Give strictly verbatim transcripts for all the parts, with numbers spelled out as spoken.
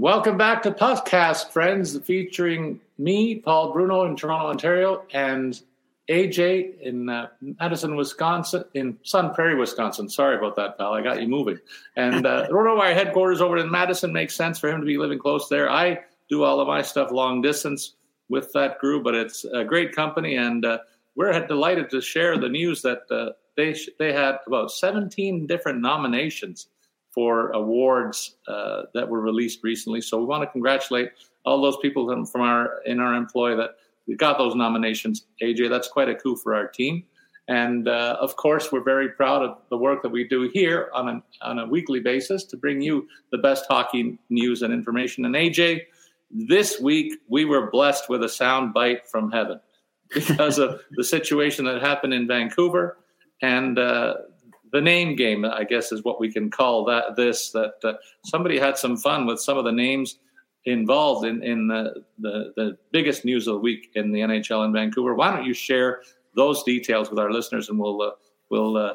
Welcome back to Puffcast, friends, featuring me, Paul Bruno in Toronto, Ontario, and A J in uh, Madison, Wisconsin, in Sun Prairie, Wisconsin. Sorry about that, pal. I got you moving. And uh, RotoWire headquarters over in Madison makes sense for him to be living close there. I do all of my stuff long distance with that group, but it's a great company, and uh, we're delighted to share the news that uh, they sh- they had about seventeen different nominations for awards uh, that were released recently. So we want to congratulate all those people from our in our employ that got those nominations. A J, that's quite a coup for our team. And uh, of course, we're very proud of the work that we do here on a, on a weekly basis to bring you the best hockey news and information. And A J, this week we were blessed with a sound bite from heaven because of the situation that happened in Vancouver. And uh, the name game, I guess, is what we can call that. This that uh, somebody had some fun with some of the names involved in in the, the the biggest news of the week in the N H L in Vancouver. Why don't you share those details with our listeners, and we'll uh, we'll uh,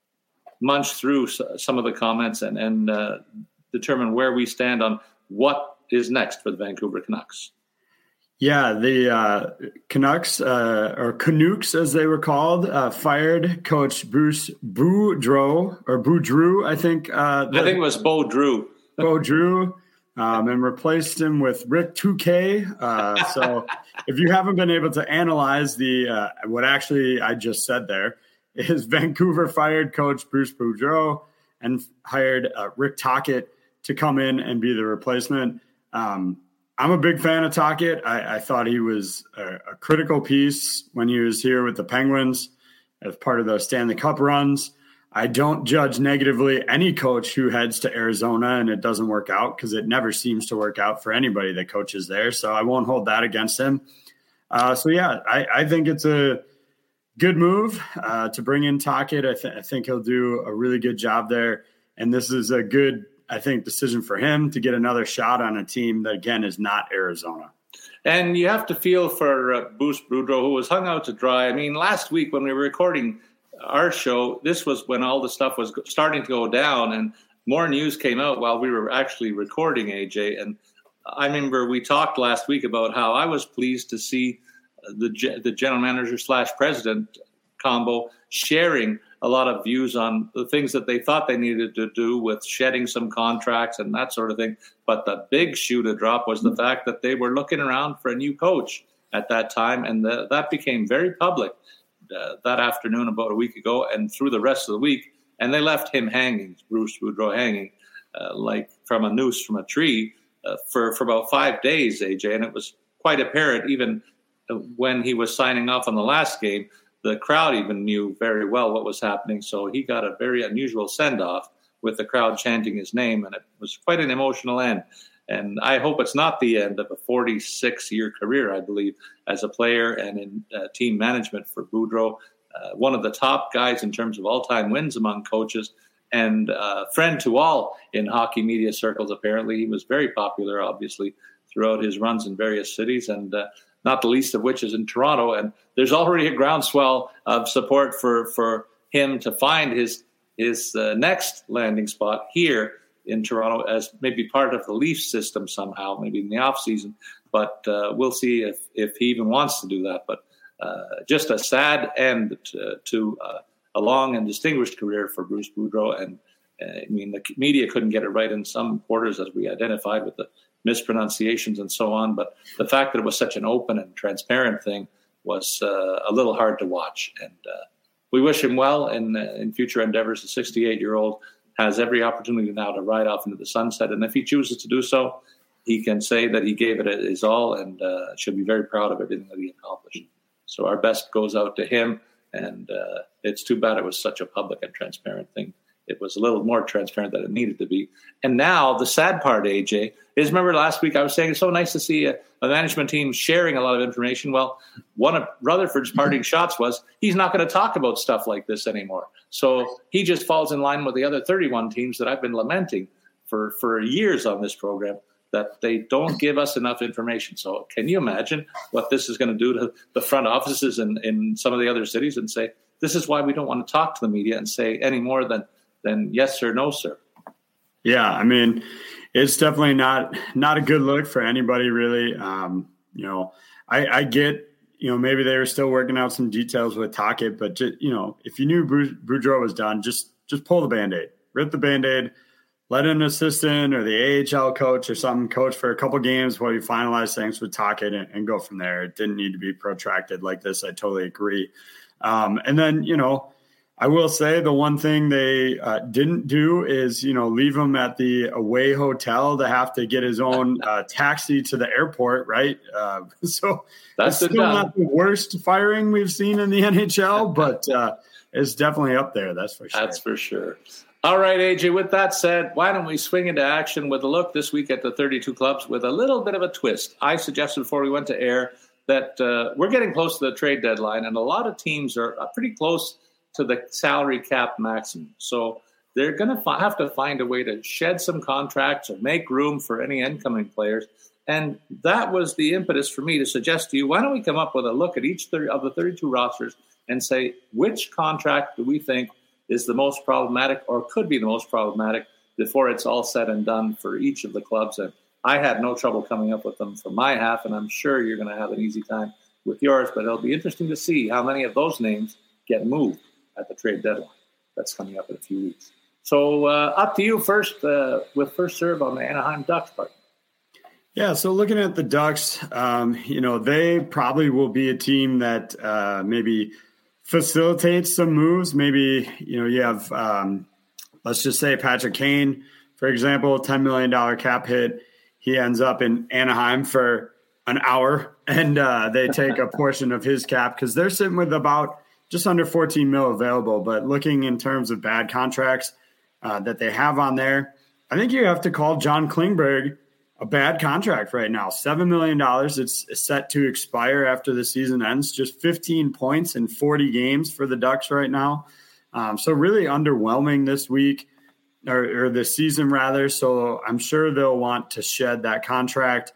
munch through some of the comments and and uh, determine where we stand on what is next for the Vancouver Canucks. Yeah, the uh, Canucks, uh, or Canucks as they were called, uh, fired coach Bruce Boudreau, or Boudreau, I think. Uh, I think it was Boudreau. Boudreau, um, and replaced him with Rick Touquet. Uh, so if you haven't been able to analyze the uh, what actually I just said there, is Vancouver fired coach Bruce Boudreau and hired uh, Rick Tocchet to come in and be the replacement. Um I'm a big fan of Tocchet. I, I thought he was a, a critical piece when he was here with the Penguins as part of the Stanley Cup runs. I don't judge negatively any coach who heads to Arizona and it doesn't work out, because it never seems to work out for anybody that coaches there. So I won't hold that against him. Uh, so, yeah, I, I think it's a good move uh, to bring in Tocchet. I, th- I think he'll do a really good job there. And this is a good I think, decision for him to get another shot on a team that, again, is not Arizona. And you have to feel for uh, Bruce Boudreau, who was hung out to dry. I mean, last week when we were recording our show, this was when all the stuff was starting to go down, and more news came out while we were actually recording, A J. And I remember we talked last week about how I was pleased to see the the general manager slash president combo sharing a lot of views on the things that they thought they needed to do with shedding some contracts and that sort of thing. But the big shoe to drop was the fact that they were looking around for a new coach at that time. And the, that became very public uh, that afternoon about a week ago and through the rest of the week. And they left him hanging, Bruce Boudreau hanging, uh, like from a noose from a tree uh, for, for about five days, A J. And it was quite apparent even when he was signing off on the last game. The crowd even knew very well what was happening, so he got a very unusual send-off with the crowd chanting his name, and it was quite an emotional end. And I hope it's not the end of a forty-six-year career, I believe, as a player and in uh, team management for Boudreau, uh, one of the top guys in terms of all-time wins among coaches, and uh, friend to all in hockey media circles, apparently. He was very popular, obviously, throughout his runs in various cities, and uh, not the least of which is in Toronto. And there's already a groundswell of support for, for him to find his his uh, next landing spot here in Toronto as maybe part of the Leafs system somehow, maybe in the offseason. But uh, we'll see if, if he even wants to do that. But uh, just a sad end to, to uh, a long and distinguished career for Bruce Boudreau. And uh, I mean, the media couldn't get it right in some quarters, as we identified with the mispronunciations and so on, but the fact that it was such an open and transparent thing was uh, a little hard to watch. And uh, we wish him well in uh, in future endeavors. The sixty-eight-year-old has every opportunity now to ride off into the sunset, and if he chooses to do so, he can say that he gave it his all and uh, should be very proud of everything that he accomplished. So our best goes out to him, and uh, it's too bad it was such a public and transparent thing. It was a little more transparent than it needed to be. And now the sad part, A J, is remember last week I was saying it's so nice to see a, a management team sharing a lot of information. Well, one of Rutherford's parting shots was he's not going to talk about stuff like this anymore. So he just falls in line with the other thirty-one teams that I've been lamenting for, for years on this program, that they don't give us enough information. So can you imagine what this is going to do to the front offices in, in some of the other cities and say, this is why we don't want to talk to the media and say any more than, than yes or no, sir. Yeah, I mean, it's definitely not not a good look for anybody, really. Um, you know, I, I get, you know, maybe they were still working out some details with Tocchet, but just, you know, if you knew Boudreau was done, just just pull the Band-Aid, rip the Band-Aid, let an assistant or the A H L coach or something coach for a couple games while you finalize things with Tocchet and, and go from there. It didn't need to be protracted like this. I totally agree. Um, and then, you know, I will say the one thing they uh, didn't do is, you know, leave him at the away hotel to have to get his own uh, taxi to the airport, right? Uh, so that's it's still not the worst firing we've seen in the N H L, but uh, it's definitely up there. That's for sure. That's for sure. All right, A J, with that said, why don't we swing into action with a look this week at the thirty-two clubs with a little bit of a twist. I suggested before we went to air that uh, we're getting close to the trade deadline, and a lot of teams are pretty close to the salary cap maximum. So they're going to fi- have to find a way to shed some contracts or make room for any incoming players. And that was the impetus for me to suggest to you, why don't we come up with a look at each thirty of the thirty-two rosters and say, which contract do we think is the most problematic or could be the most problematic before it's all said and done for each of the clubs. And I had no trouble coming up with them for my half, and I'm sure you're going to have an easy time with yours, but it'll be interesting to see how many of those names get moved at the trade deadline. That's coming up in a few weeks. So uh, up to you first uh, with first serve on the Anaheim Ducks part. Yeah, so looking at the Ducks, um, you know, they probably will be a team that uh, maybe – facilitates some moves. Maybe, you know, you have, um, let's just say Patrick Kane, for example, ten million dollars cap hit. He ends up in Anaheim for an hour, and uh, they take a portion of his cap because they're sitting with about just under fourteen mil available. But looking in terms of bad contracts uh, that they have on there, I think you have to call John Klingberg a bad contract right now. seven million dollars. It's set to expire after the season ends. Just fifteen points in forty games for the Ducks right now. Um, so really underwhelming this week, or, or this season rather. So I'm sure they'll want to shed that contract.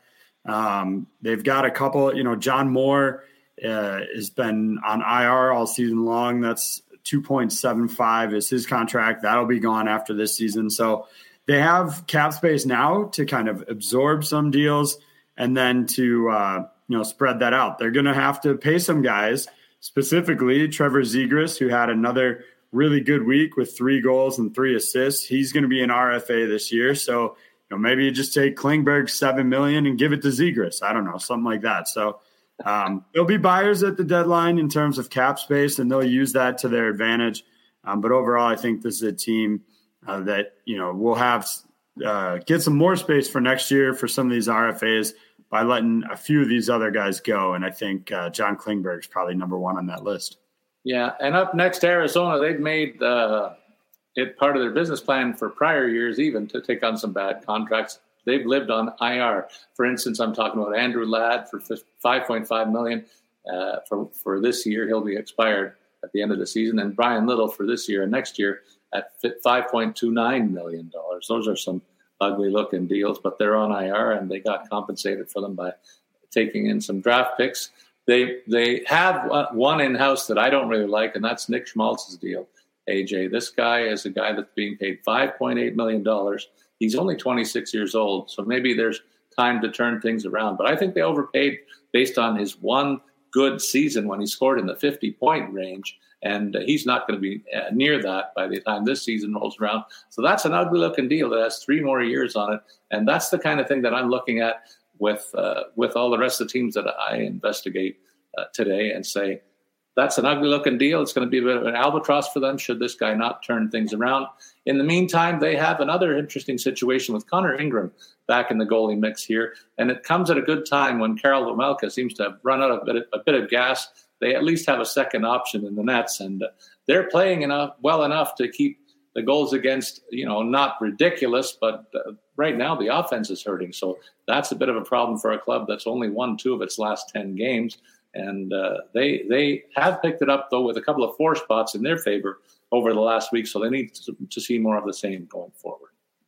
Um, they've got a couple, you know, John Moore uh, has been on I R all season long. That's two point seven five is his contract. That'll be gone after this season. So they have cap space now to kind of absorb some deals and then to, uh, you know, spread that out. They're going to have to pay some guys, specifically Trevor Zegras, who had another really good week with three goals and three assists. He's going to be an R F A this year. So, you know, maybe you just take Klingberg seven million dollars and give it to Zegras. I don't know, something like that. So um, there'll be buyers at the deadline in terms of cap space, and they'll use that to their advantage. Um, but overall, I think this is a team Uh, that, you know, we'll have uh, get some more space for next year for some of these R F As by letting a few of these other guys go. And I think uh, John Klingberg is probably number one on that list. Yeah, and up next, Arizona, they've made uh, it part of their business plan for prior years even to take on some bad contracts. They've lived on I R. For instance, I'm talking about Andrew Ladd for five point five million dollars uh, for, for this year. He'll be expired at the end of the season. And Brian Little for this year and next year at five point two nine million dollars. Those are some ugly-looking deals, but they're on I R, and they got compensated for them by taking in some draft picks. They they have one in-house that I don't really like, and that's Nick Schmaltz's deal, A J. This guy is a guy that's being paid five point eight million dollars. He's only twenty-six years old, so maybe there's time to turn things around. But I think they overpaid based on his one good season when he scored in the fifty-point range. And he's not going to be near that by the time this season rolls around. So that's an ugly-looking deal that has three more years on it. And that's the kind of thing that I'm looking at with uh, with all the rest of the teams that I investigate uh, today and say, that's an ugly-looking deal. It's going to be a bit of an albatross for them should this guy not turn things around. In the meantime, they have another interesting situation with Connor Ingram back in the goalie mix here. And it comes at a good time when Karel Vejmelka seems to have run out of a bit of, a bit of gas. They at least have a second option in the nets, and uh, they're playing enough well enough to keep the goals against, you know, not ridiculous, but uh, right now the offense is hurting. So that's a bit of a problem for a club that's only won two of its last ten games. And uh, they they have picked it up, though, with a couple of four spots in their favor over the last week. So they need to, to see more of the same going forward.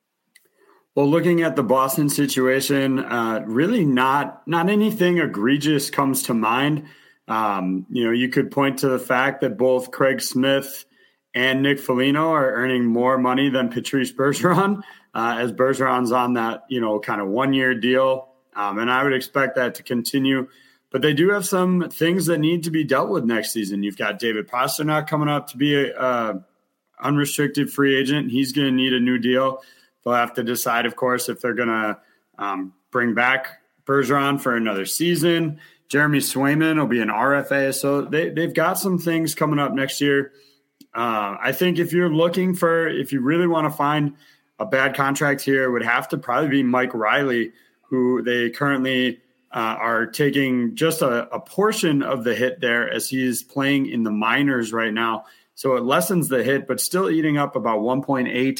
Well, looking at the Boston situation, uh, really not not anything egregious comes to mind. Um, you know, you could point to the fact that both Craig Smith and Nick Foligno are earning more money than Patrice Bergeron. uh, as Bergeron's on that, you know, kind of one-year deal. Um, and I would expect that to continue. But they do have some things that need to be dealt with next season. You've got David Pastrnak coming up to be a uh, unrestricted free agent. He's going to need a new deal. They'll have to decide, of course, if they're going to um, bring back Bergeron for another season. Jeremy Swayman will be an R F A. So they, they've got some things coming up next year. Uh, I think if you're looking for, if you really want to find a bad contract here, it would have to probably be Mike Riley, who they currently uh, are taking just a, a portion of the hit there as he's playing in the minors right now. So it lessens the hit, but still eating up about one point eight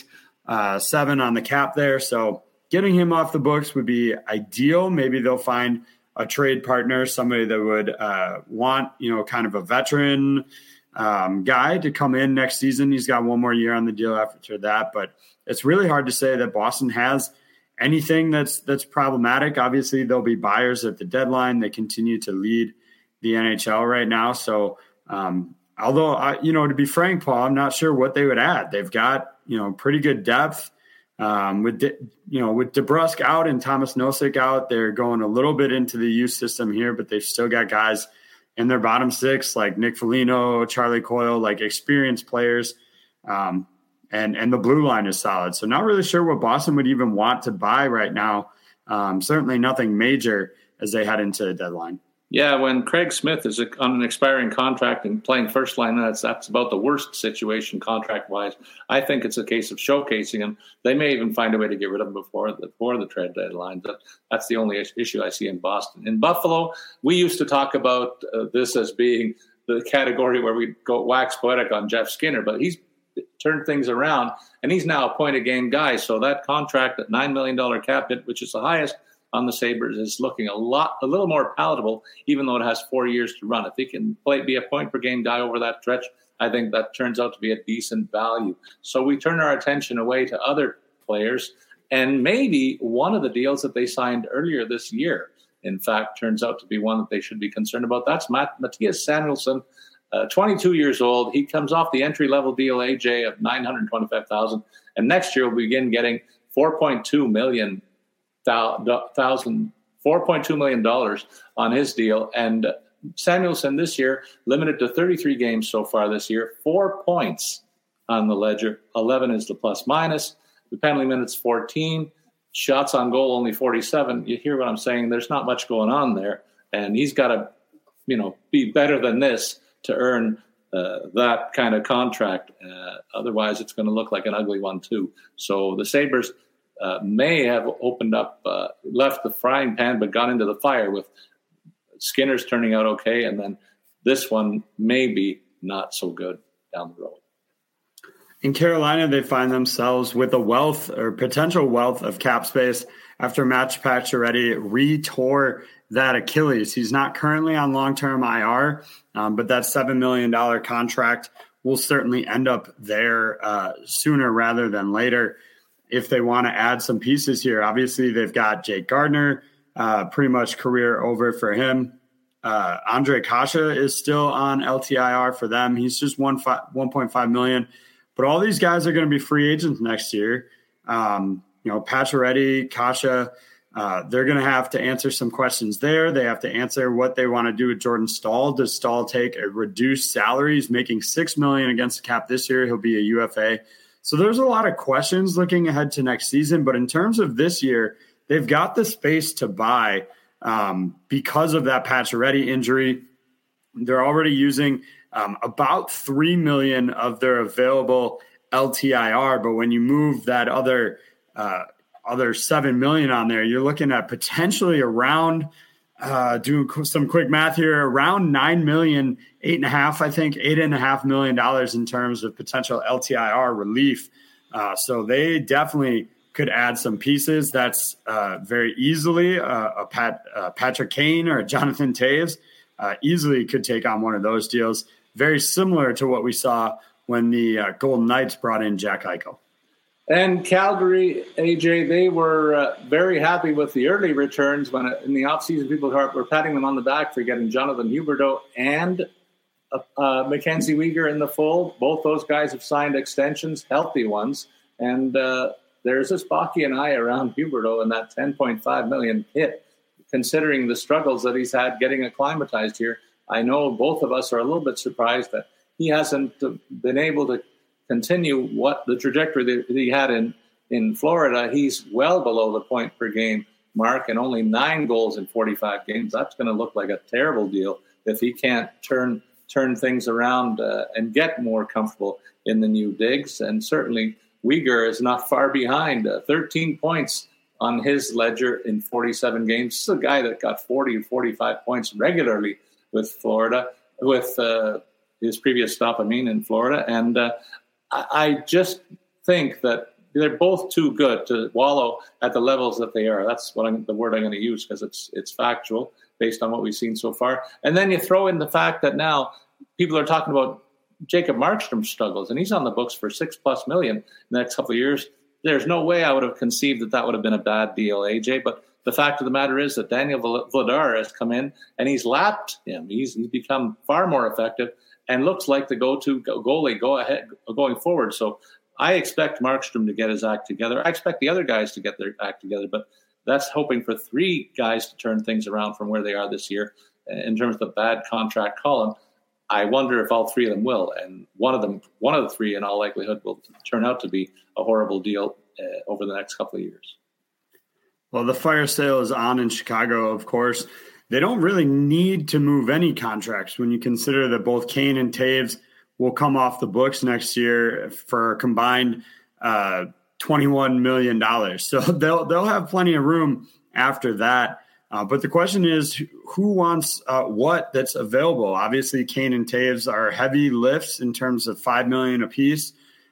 seven on the cap there. So getting him off the books would be ideal. Maybe they'll find a trade partner, somebody that would uh, want, you know, kind of a veteran um, guy to come in next season. He's got one more year on the deal after that, but it's really hard to say that Boston has anything that's that's problematic. Obviously, there'll be buyers at the deadline. They continue to lead the N H L right now. So, um, although, I, you know, to be frank, Paul, I'm not sure what they would add. They've got, you know, pretty good depth. Um, with, De, you know, with DeBrusk out and Thomas Nosek out, they're going a little bit into the youth system here, but they've still got guys in their bottom six like Nick Foligno, Charlie Coyle, like experienced players. Um, and, and the blue line is solid. So not really sure what Boston would even want to buy right now. Um, certainly nothing major as they head into the deadline. Yeah, when Craig Smith is on an expiring contract and playing first line, that's that's about the worst situation contract-wise. I think it's a case of showcasing him. They may even find a way to get rid of him before the, before the trade deadline. But that's the only issue I see in Boston. In Buffalo, we used to talk about uh, this as being the category where we go wax poetic on Jeff Skinner, but he's turned things around, and he's now a point-a-game guy. So that contract at nine million dollars cap hit, which is the highest on the Sabres, is looking a lot, a little more palatable, even though it has four years to run. If he can play, be a point per game guy over that stretch, I think that turns out to be a decent value. So we turn our attention away to other players, and maybe one of the deals that they signed earlier this year, in fact, turns out to be one that they should be concerned about. That's Matt, Matthias Samuelsson, uh, twenty-two years old. He comes off the entry-level deal, A J, of nine hundred twenty-five thousand dollars, and next year we'll begin getting four point two million dollars Thousand four point two million dollars on his deal, and Samuelsson this year limited to thirty-three games so far this year, four points on the ledger. eleven is the plus minus. The penalty minutes fourteen, shots on goal only forty-seven. You hear what I'm saying? There's not much going on there, and he's got to, you know, be better than this to earn uh, that kind of contract. Uh, otherwise, it's going to look like an ugly one too. So the Sabres Uh, may have opened up, uh, left the frying pan, but gone into the fire with Skinner's turning out okay. And then this one maybe not so good down the road. In Carolina, they find themselves with a wealth or potential wealth of cap space after Matt Pacioretty re-tore that Achilles. He's not currently on long-term I R, um, but that seven million dollars contract will certainly end up there uh, sooner rather than later. If they want to add some pieces here, obviously they've got Jake Gardner, uh, pretty much career over for him. Uh, Andre Kasha is still on L T I R for them. He's just one point five million dollars. But all these guys are going to be free agents next year. Um, you know, Pacioretty, Kasha, uh, they're going to have to answer some questions there. They have to answer what they want to do with Jordan Staal. Does Staal take a reduced salary? He's making six million dollars against the cap this year. He'll be a U F A. So there's a lot of questions looking ahead to next season. But in terms of this year, they've got the space to buy um, because of that Pacioretty injury. They're already using um, about three million dollars of their available L T I R. But when you move that other uh, other seven million dollars on there, you're looking at potentially around uh, doing some quick math here, around nine million, eight and a half, I think eight and a half million dollars in terms of potential L T I R relief. Uh, so they definitely could add some pieces. That's uh, very easily uh, a Pat, uh, Patrick Kane or a Jonathan Toews uh, easily could take on one of those deals. Very similar to what we saw when the uh, Golden Knights brought in Jack Eichel. And Calgary, A J, they were uh, very happy with the early returns when uh, in the offseason people were patting them on the back for getting Jonathan Huberdeau and uh, uh, Mackenzie Weegar in the fold. Both those guys have signed extensions, healthy ones, and uh, there's a Spockian eye around Huberdeau and that ten point five million hit, considering the struggles that he's had getting acclimatized here. I know both of us are a little bit surprised that he hasn't been able to continue what the trajectory that he had in, in Florida. He's well below the point per game mark and only nine goals in forty-five games. That's going to look like a terrible deal if he can't turn turn things around uh, and get more comfortable in the new digs. And certainly Weegar is not far behind, uh, thirteen points on his ledger in forty-seven games. This is a guy that got forty or forty-five points regularly with Florida, with uh, his previous stop, I mean, in Florida. And uh, I, I just think that they're both too good to wallow at the levels that they are. That's what I'm, the word I'm going to use, because it's it's factual based on what we've seen so far. And then you throw in the fact that now people are talking about Jacob Markstrom's struggles, and he's on the books for six plus million in the next couple of years. There's no way I would have conceived that that would have been a bad deal, A J. But the fact of the matter is that Daniel Vladar has come in and he's lapped him. He's, he's become far more effective and looks like the go-to goalie go ahead going forward. So I expect Markstrom to get his act together. I expect the other guys to get their act together, but that's hoping for three guys to turn things around from where they are this year in terms of the bad contract column. I wonder if all three of them will, and one of them, one of the three, in all likelihood, will turn out to be a horrible deal uh, over the next couple of years. Well, the fire sale is on in Chicago, of course. They don't really need to move any contracts when you consider that both Kane and Taves will come off the books next year for a combined uh, twenty-one million dollars. So they'll they'll have plenty of room after that. Uh, but the question is, who wants uh, what that's available? Obviously, Kane and Taves are heavy lifts in terms of five million dollars apiece.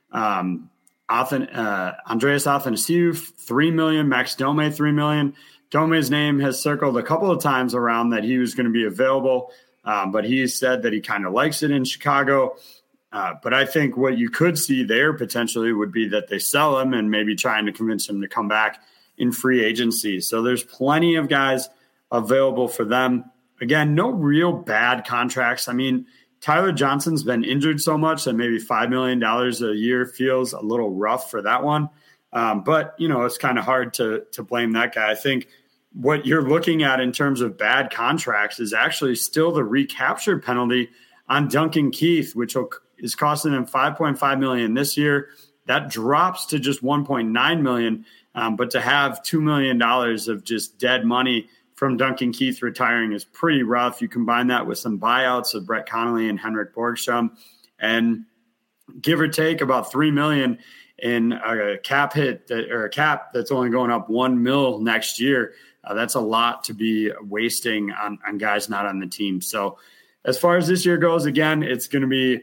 Um, Athan, uh, Andreas Athanasiou, three million dollars. Max Domi, three million dollars. Domi's name has circled a couple of times around that he was going to be available, um, but he said that he kind of likes it in Chicago. Uh, but I think what you could see there potentially would be that they sell him and maybe trying to convince him to come back in free agency. So there's plenty of guys available for them. Again, no real bad contracts. I mean, Tyler Johnson's been injured so much that maybe five million dollars a year feels a little rough for that one. Um, but, you know, it's kind of hard to to blame that guy. I think what you're looking at in terms of bad contracts is actually still the recapture penalty on Duncan Keith, which will, is costing him five point five million dollars this year. That drops to just one point nine million dollars. Um, but to have two million dollars of just dead money from Duncan Keith retiring is pretty rough. You combine that with some buyouts of Brett Connolly and Henrik Borgstrom, and give or take about three million dollars in a cap hit that, or a cap that's only going up one mil next year. Uh, that's a lot to be wasting on, on guys not on the team. So as far as this year goes, again, it's going to be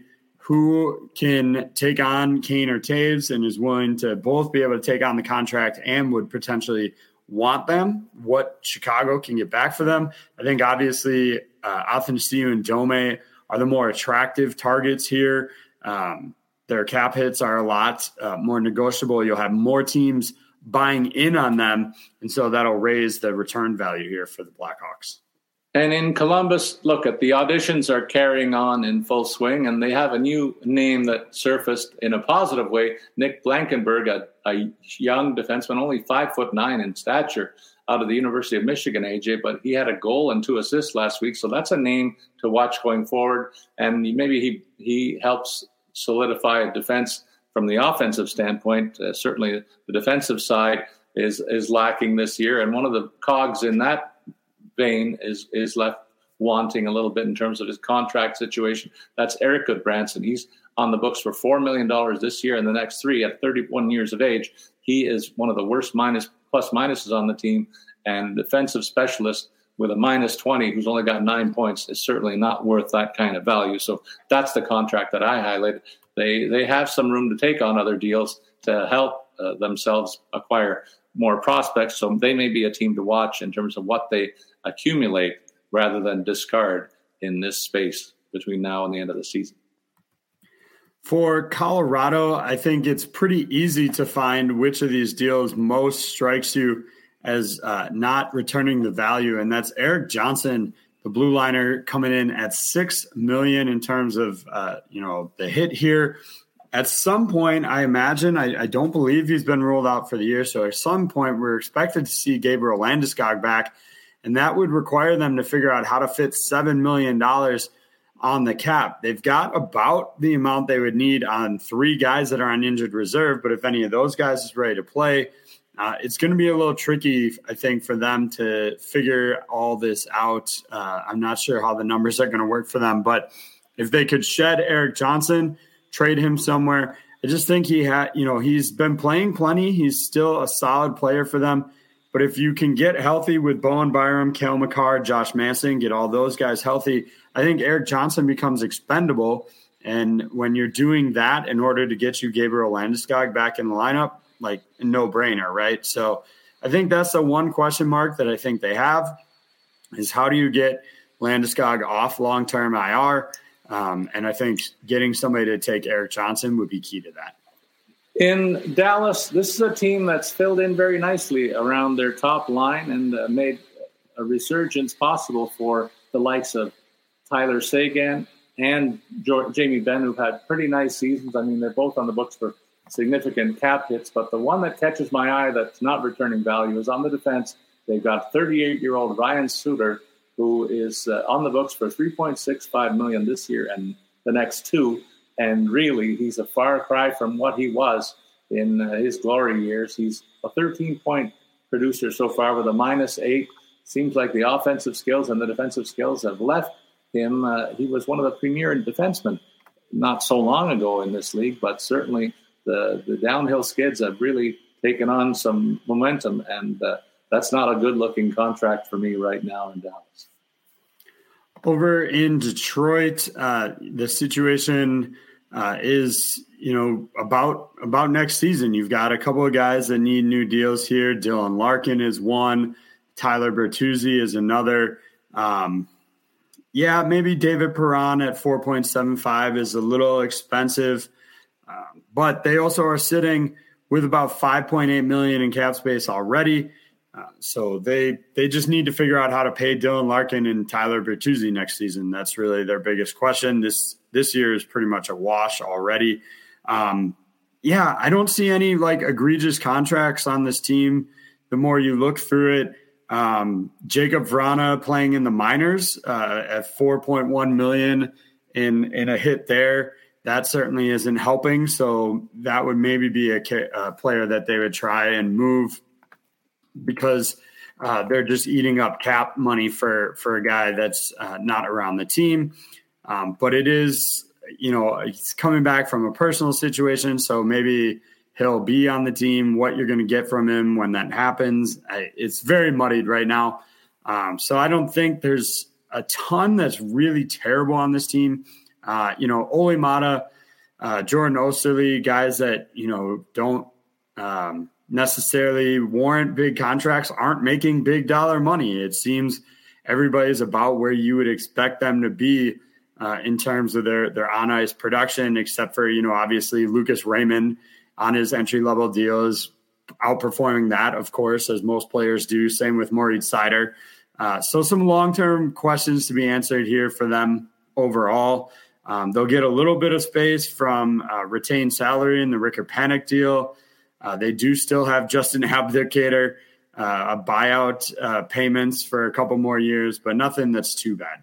who can take on Kane or Taves and is willing to both be able to take on the contract and would potentially want them, what Chicago can get back for them. I think obviously uh, Athanasiou and Dome are the more attractive targets here. Um, their cap hits are a lot uh, more negotiable. You'll have more teams buying in on them, and so that'll raise the return value here for the Blackhawks. And in Columbus, look, at the auditions are carrying on in full swing, and they have a new name that surfaced in a positive way. Nick Blankenberg, a, a young defenseman, only five foot nine in stature, out of the University of Michigan, A J, but he had a goal and two assists last week, so that's a name to watch going forward. And maybe he he helps solidify a defense from the offensive standpoint. Uh, certainly, the defensive side is is lacking this year, and one of the cogs in that vein is is left wanting a little bit in terms of his contract situation. That's Eric Goodbranson. He's on the books for four million dollars this year and the next three at thirty-one years of age. He is one of the worst minus plus minuses on the team, and defensive specialist with a minus twenty who's only got nine points is certainly not worth that kind of value. So that's the contract that I highlighted. They they have some room to take on other deals to help uh, themselves acquire more prospects. So they may be a team to watch in terms of what they accumulate rather than discard in this space between now and the end of the season. For Colorado, I think it's pretty easy to find which of these deals most strikes you as uh, not returning the value, and that's Eric Johnson, the blue liner, coming in at six million dollars in terms of uh, you know the hit here. at some point, I imagine, I, I don't believe he's been ruled out for the year. So at some point, we're expected to see Gabriel Landeskog back, and that would require them to figure out how to fit seven million dollars on the cap. They've got about the amount they would need on three guys that are on injured reserve, but if any of those guys is ready to play, uh, it's going to be a little tricky, I think, for them to figure all this out. Uh, I'm not sure how the numbers are going to work for them, but if they could shed Erik Johnson, trade him somewhere, I just think he had, you know, he's been playing plenty. He's still a solid player for them. But if you can get healthy with Bowen Byram, Cale Makar, Josh Manson, get all those guys healthy, I think Erik Johnson becomes expendable. And when you're doing that in order to get you Gabriel Landeskog back in the lineup, like a no-brainer, right? So I think that's the one question mark that I think they have is how do you get Landeskog off long-term I R? Um, and I think getting somebody to take Erik Johnson would be key to that. In Dallas, this is a team that's filled in very nicely around their top line and uh, made a resurgence possible for the likes of Tyler Seguin and jo- Jamie Benn, who've had pretty nice seasons. I mean, they're both on the books for significant cap hits, but the one that catches my eye that's not returning value is on the defense. They've got thirty-eight-year-old Ryan Suter, who is uh, on the books for three point six five million dollars this year and the next two. And really, he's a far cry from what he was in uh, his glory years. He's a thirteen-point producer so far with a minus eight. Seems like the offensive skills and the defensive skills have left him. Uh, he was one of the premier defensemen not so long ago in this league, but certainly the, the downhill skids have really taken on some momentum, and uh, that's not a good-looking contract for me right now in Dallas. Over in Detroit, uh, the situation uh, is, you know, about about next season. You've got a couple of guys that need new deals here. Dylan Larkin is one. Tyler Bertuzzi is another. Um, yeah, maybe David Perron at four point seven five is a little expensive, uh, but they also are sitting with about five point eight million dollars in cap space already. Uh, so they they just need to figure out how to pay Dylan Larkin and Tyler Bertuzzi next season. That's really their biggest question. This this year is pretty much a wash already. Um, yeah, I don't see any like egregious contracts on this team. The more you look through it, um, Jacob Vrana playing in the minors uh, at four point one million dollars in in a hit there. That certainly isn't helping. So that would maybe be a, a player that they would try and move, because uh, they're just eating up cap money for, for a guy that's uh, not around the team. Um, but it is, you know, he's coming back from a personal situation, so maybe he'll be on the team. What you're going to get from him when that happens, I, it's very muddied right now. Um, so I don't think there's a ton that's really terrible on this team. Uh, you know, Ole Mata, uh, Jordan Osterley, guys that, you know, don't um, – necessarily warrant big contracts, aren't making big dollar money. It seems everybody's about where you would expect them to be uh, in terms of their, their on-ice production, except for, you know, obviously Lucas Raymond on his entry-level deal is outperforming that, of course, as most players do. Same with Moritz Seider. Uh, so some long-term questions to be answered here for them overall. Um, they'll get a little bit of space from uh, retained salary in the Rickard Panik deal. Uh, they do still have Justin Abdelkader, uh, a buyout uh, payments for a couple more years, but nothing that's too bad.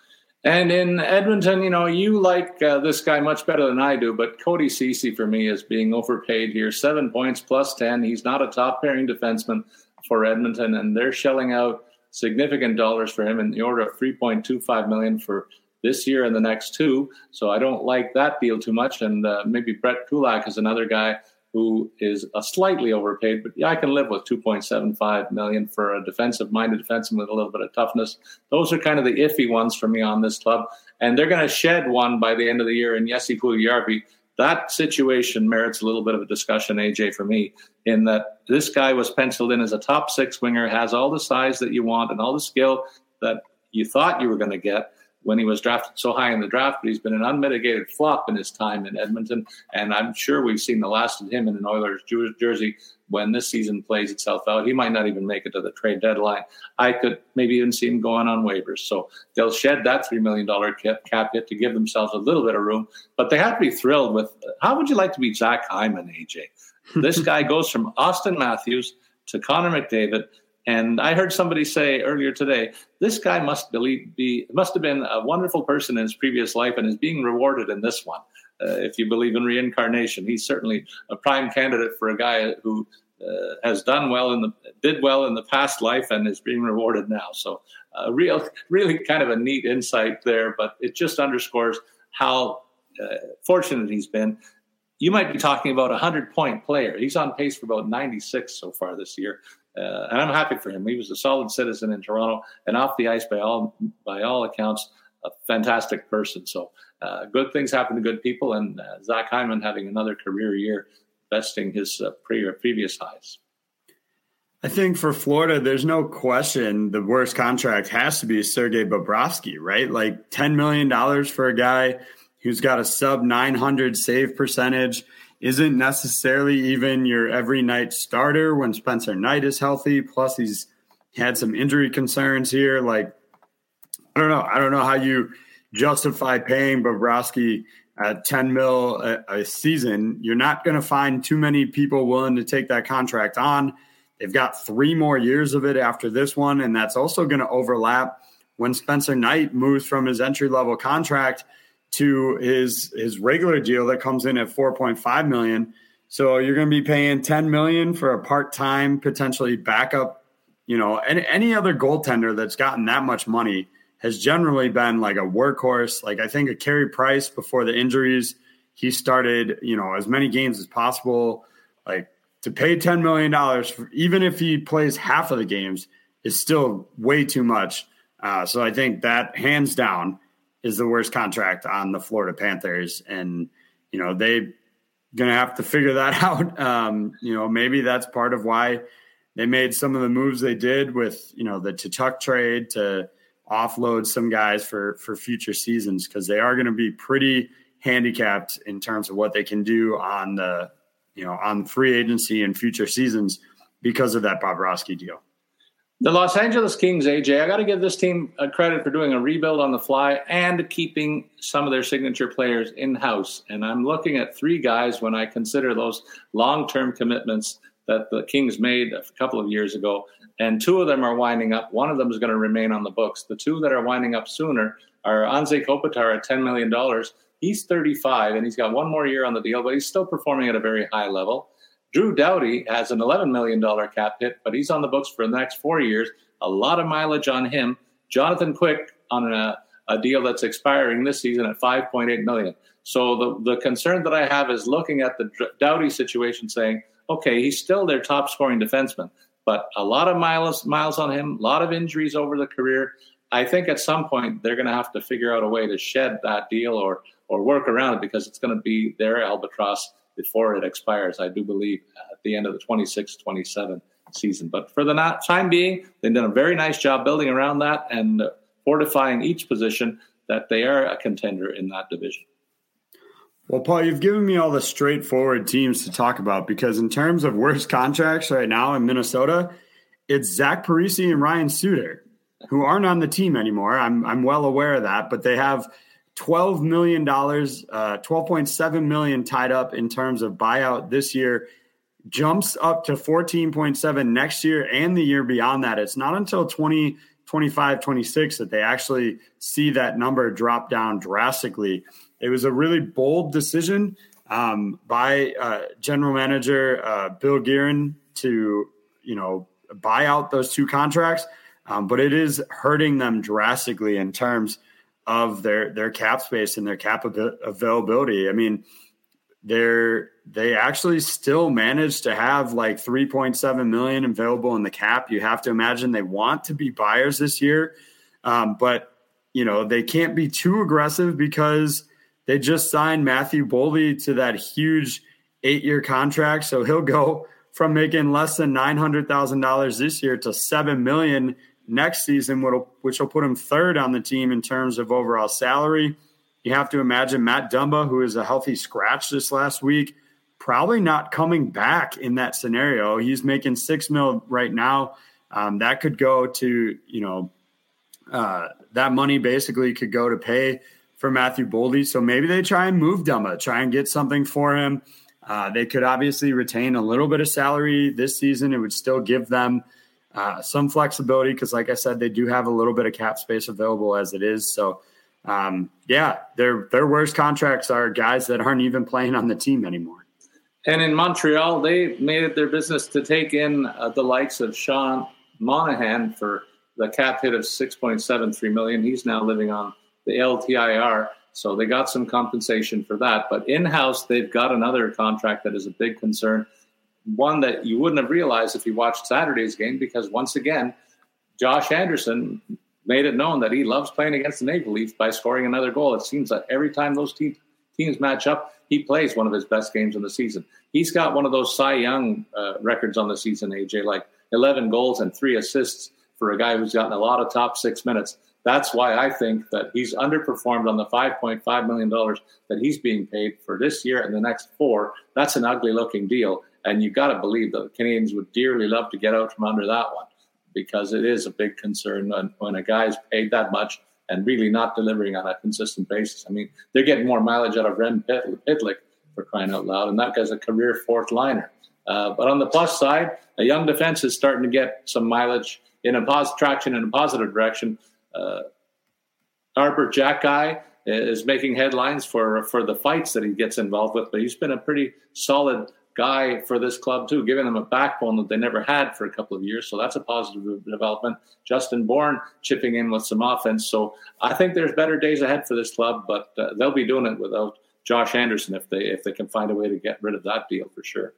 And in Edmonton, you know, you like uh, this guy much better than I do, but Cody Ceci for me is being overpaid here. Seven points plus ten. He's not a top pairing defenseman for Edmonton, and they're shelling out significant dollars for him in the order of three point two five million dollars for this year and the next two. So I don't like that deal too much. And uh, maybe Brett Kulak is another guy who is a slightly overpaid, but yeah, I can live with two point seven five million dollars for a defensive-minded defenseman with a little bit of toughness. Those are kind of the iffy ones for me on this club, and they're going to shed one by the end of the year in Jesse Puljujarvi. That situation merits a little bit of a discussion, A J, for me, in that this guy was penciled in as a top six winger, has all the size that you want and all the skill that you thought you were going to get. when he was drafted so high in the draft, but he's been an unmitigated flop in his time in Edmonton. And I'm sure we've seen the last of him in an Oilers jersey when this season plays itself out. He might not even make it to the trade deadline. I could maybe even see him going on waivers. So they'll shed that three million dollars cap hit to give themselves a little bit of room. But they have to be thrilled with, how would you like to be Zach Hyman, A J? This guy goes from Austin Matthews to Connor McDavid. And I heard somebody say earlier today, this guy must believe, be must have been a wonderful person in his previous life and is being rewarded in this one. Uh, if you believe in reincarnation, he's certainly a prime candidate for a guy who uh, has done well in the did well in the past life and is being rewarded now. So, uh, real, really, kind of a neat insight there. But it just underscores how uh, fortunate he's been. You might be talking about a hundred-point player. He's on pace for about ninety-six so far this year. Uh, and I'm happy for him. He was a solid citizen in Toronto, and off the ice, by all by all accounts, a fantastic person. So uh, good things happen to good people, and uh, Zach Hyman having another career year, besting his uh, pre- previous highs. I think for Florida, there's no question the worst contract has to be Sergei Bobrovsky, right? Like ten million dollars for a guy who's got a sub nine hundred save percentage, isn't necessarily even your every night starter when Spencer Knight is healthy. Plus, he's had some injury concerns here. Like, I don't know. I don't know how you justify paying Bobrovsky at ten mil a, a season. You're not going to find too many people willing to take that contract on. They've got three more years of it after this one, and that's also going to overlap when Spencer Knight moves from his entry-level contract to his his regular deal that comes in at four point five million dollars. So you're going to be paying ten million dollars for a part-time, potentially backup. You know, any, any other goaltender that's gotten that much money has generally been like a workhorse. Like I think a Carey Price before the injuries, he started, you know, as many games as possible. Like to pay ten million dollars, for, even if he plays half of the games, is still way too much. Uh, so I think that hands down is the worst contract on the Florida Panthers. And, you know, they're going to have to figure that out. Um, you know, maybe that's part of why they made some of the moves they did with, you know, the Tkachuk trade to offload some guys for, for future seasons, because they are going to be pretty handicapped in terms of what they can do on the, you know, on free agency and future seasons because of that Bobrovsky deal. The Los Angeles Kings, A J, I got to give this team a credit for doing a rebuild on the fly and keeping some of their signature players in-house. And I'm looking at three guys when I consider those long-term commitments that the Kings made a couple of years ago. And two of them are winding up. One of them is going to remain on the books. The two that are winding up sooner are Anze Kopitar at ten million dollars. He's thirty-five, and he's got one more year on the deal, but he's still performing at a very high level. Drew Doughty has an eleven million dollars cap hit, but he's on the books for the next four years. A lot of mileage on him. Jonathan Quick on a, a deal that's expiring this season at five point eight million dollars. So the, the concern that I have is looking at the Doughty situation saying, okay, he's still their top scoring defenseman, but a lot of miles, miles on him, a lot of injuries over the career. I think at some point they're going to have to figure out a way to shed that deal or or work around it, because it's going to be their albatross before it expires, I do believe, at the end of the twenty-six twenty-seven season. But for the time being, they've done a very nice job building around that and fortifying each position that they are a contender in that division. Well, Paul, you've given me all the straightforward teams to talk about, because in terms of worst contracts right now in Minnesota, it's Zach Parise and Ryan Suter, who aren't on the team anymore. I'm I'm well aware of that, but they have twelve million dollars, uh, twelve point seven million dollars tied up in terms of buyout this year, jumps up to fourteen point seven next year and the year beyond that. It's not until twenty twenty-five twenty-six that they actually see that number drop down drastically. It was a really bold decision um, by uh, general manager uh, Bill Guerin to, you know, buy out those two contracts, um, but it is hurting them drastically in terms of their their cap space and their cap av- availability. I mean, they're they actually still managed to have like three point seven million available in the cap. You have to imagine they want to be buyers this year, um, but you know they can't be too aggressive because they just signed Matthew Boldy to that huge eight-year contract, so he'll go from making less than nine hundred thousand dollars this year to seven million dollars next season, which will put him third on the team in terms of overall salary. You have to imagine Matt Dumba, who is a healthy scratch this last week, probably not coming back in that scenario. He's making six mil right now. Um, that could go to, you know, uh, that money basically could go to pay for Matthew Boldy. So maybe they try and move Dumba, try and get something for him. Uh, they could obviously retain a little bit of salary this season. It would still give them uh, some flexibility because, like I said, they do have a little bit of cap space available as it is. So, um, yeah, their their worst contracts are guys that aren't even playing on the team anymore. And in Montreal, they made it their business to take in uh, the likes of Sean Monahan for the cap hit of six point seven three million dollars. He's now living on the L T I R. So they got some compensation for that. But in-house, they've got another contract that is a big concern, one that you wouldn't have realized if you watched Saturday's game, because once again, Josh Anderson made it known that he loves playing against the Maple Leafs by scoring another goal. It seems that every time those te- teams match up, he plays one of his best games of the season. He's got one of those Cy Young uh, records on the season, A J, like eleven goals and three assists for a guy who's gotten a lot of top six minutes. That's why I think that he's underperformed on the five point five million dollars that he's being paid for this year and the next four. That's an ugly-looking deal, and you've got to believe that the Canadians would dearly love to get out from under that one because it is a big concern when, when a guy's paid that much and really not delivering on a consistent basis. I mean, they're getting more mileage out of Rem Pitlick for crying out loud, and that guy's a career fourth liner. Uh, but on the plus side, a young defense is starting to get some mileage in a positive traction in a positive direction. Uh, Arbor Jackeye is making headlines for, for the fights that he gets involved with, but he's been a pretty solid guy for this club too, giving them a backbone that they never had for a couple of years. So that's a positive development. Justin Bourne chipping in with some offense. So I think there's better days ahead for this club, but uh, they'll be doing it without Josh Anderson if they if they can find a way to get rid of that deal for sure.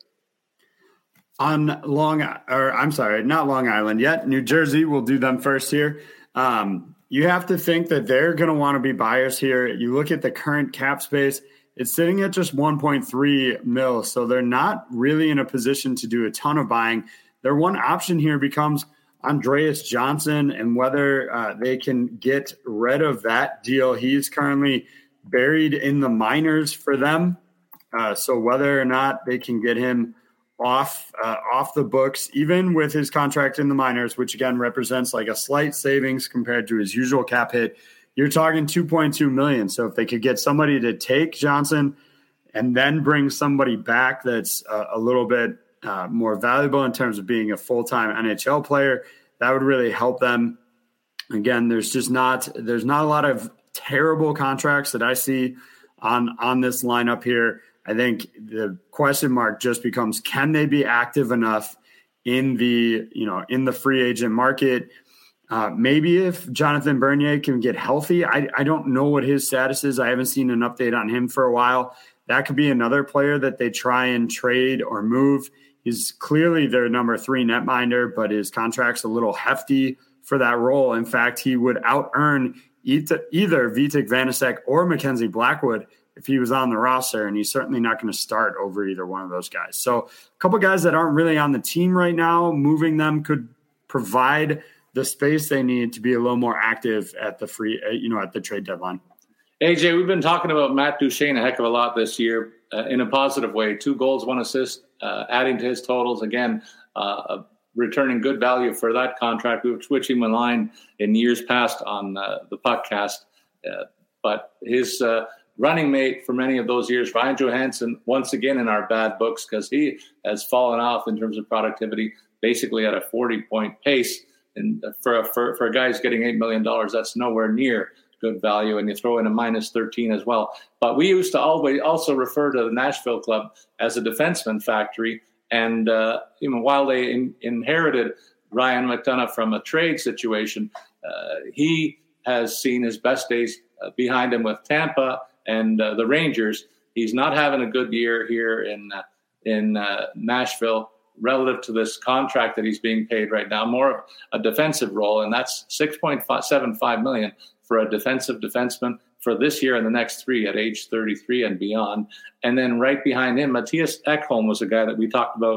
On Long, or I'm sorry, not Long Island yet. New Jersey, we'll do them first here. Um, you have to think that they're going to want to be buyers here. You look at the current cap space, it's sitting at just one point three mil. So they're not really in a position to do a ton of buying. Their one option here becomes Andreas Johnson and whether uh, they can get rid of that deal. He's currently buried in the minors for them. Uh, so whether or not they can get him off uh, off the books, even with his contract in the minors, which again represents like a slight savings compared to his usual cap hit, you're talking two point two million. So if they could get somebody to take Johnson and then bring somebody back that's uh, a little bit uh, more valuable in terms of being a full-time N H L player, that would really help them. Again, there's just not there's not a lot of terrible contracts that I see on on this lineup here. I think the question mark just becomes, can they be active enough in the, you know, in the free agent market? Uh, maybe if Jonathan Bernier can get healthy, I, I don't know what his status is. I haven't seen an update on him for a while. That could be another player that they try and trade or move. He's clearly their number three netminder, but his contract's a little hefty for that role. In fact, he would out-earn either, either Vitek Vanacek or Mackenzie Blackwood if he was on the roster, and he's certainly not going to start over either one of those guys. So a couple guys that aren't really on the team right now, moving them could provide the space they need to be a little more active at the free, you know, at the trade deadline. A J, we've been talking about Matt Duchene a heck of a lot this year uh, in a positive way. Two goals, one assist, uh, adding to his totals. Again, uh, returning good value for that contract. We were switching the line in years past on uh, the podcast. Uh, but his uh, running mate for many of those years, Ryan Johansson, once again in our bad books because he has fallen off in terms of productivity, basically at a forty-point pace. And for a, for, for a guy who's getting eight million dollars, that's nowhere near good value. And you throw in a minus thirteen as well. But we used to always also refer to the Nashville club as a defenseman factory. And uh, even while they in, inherited Ryan McDonough from a trade situation, uh, he has seen his best days uh, behind him with Tampa and uh, the Rangers. He's not having a good year here in uh, in uh, Nashville relative to this contract that he's being paid right now, more of a defensive role, and that's six point seven five million dollars for a defensive defenseman for this year and the next three at age thirty-three and beyond. And then right behind him, Matthias Ekholm was a guy that we talked about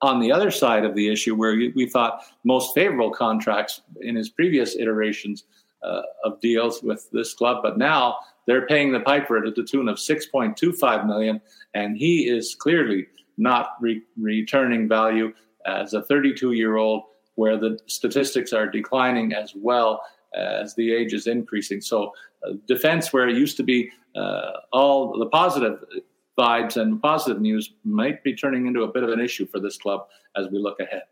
on the other side of the issue, where we thought most favorable contracts in his previous iterations uh, of deals with this club, but now they're paying the piper at the tune of six point two five million dollars, and he is clearly not re- returning value as a thirty-two-year-old, where the statistics are declining as well as the age is increasing. So uh, defense, where it used to be uh, all the positive vibes and positive news, might be turning into a bit of an issue for this club as we look ahead.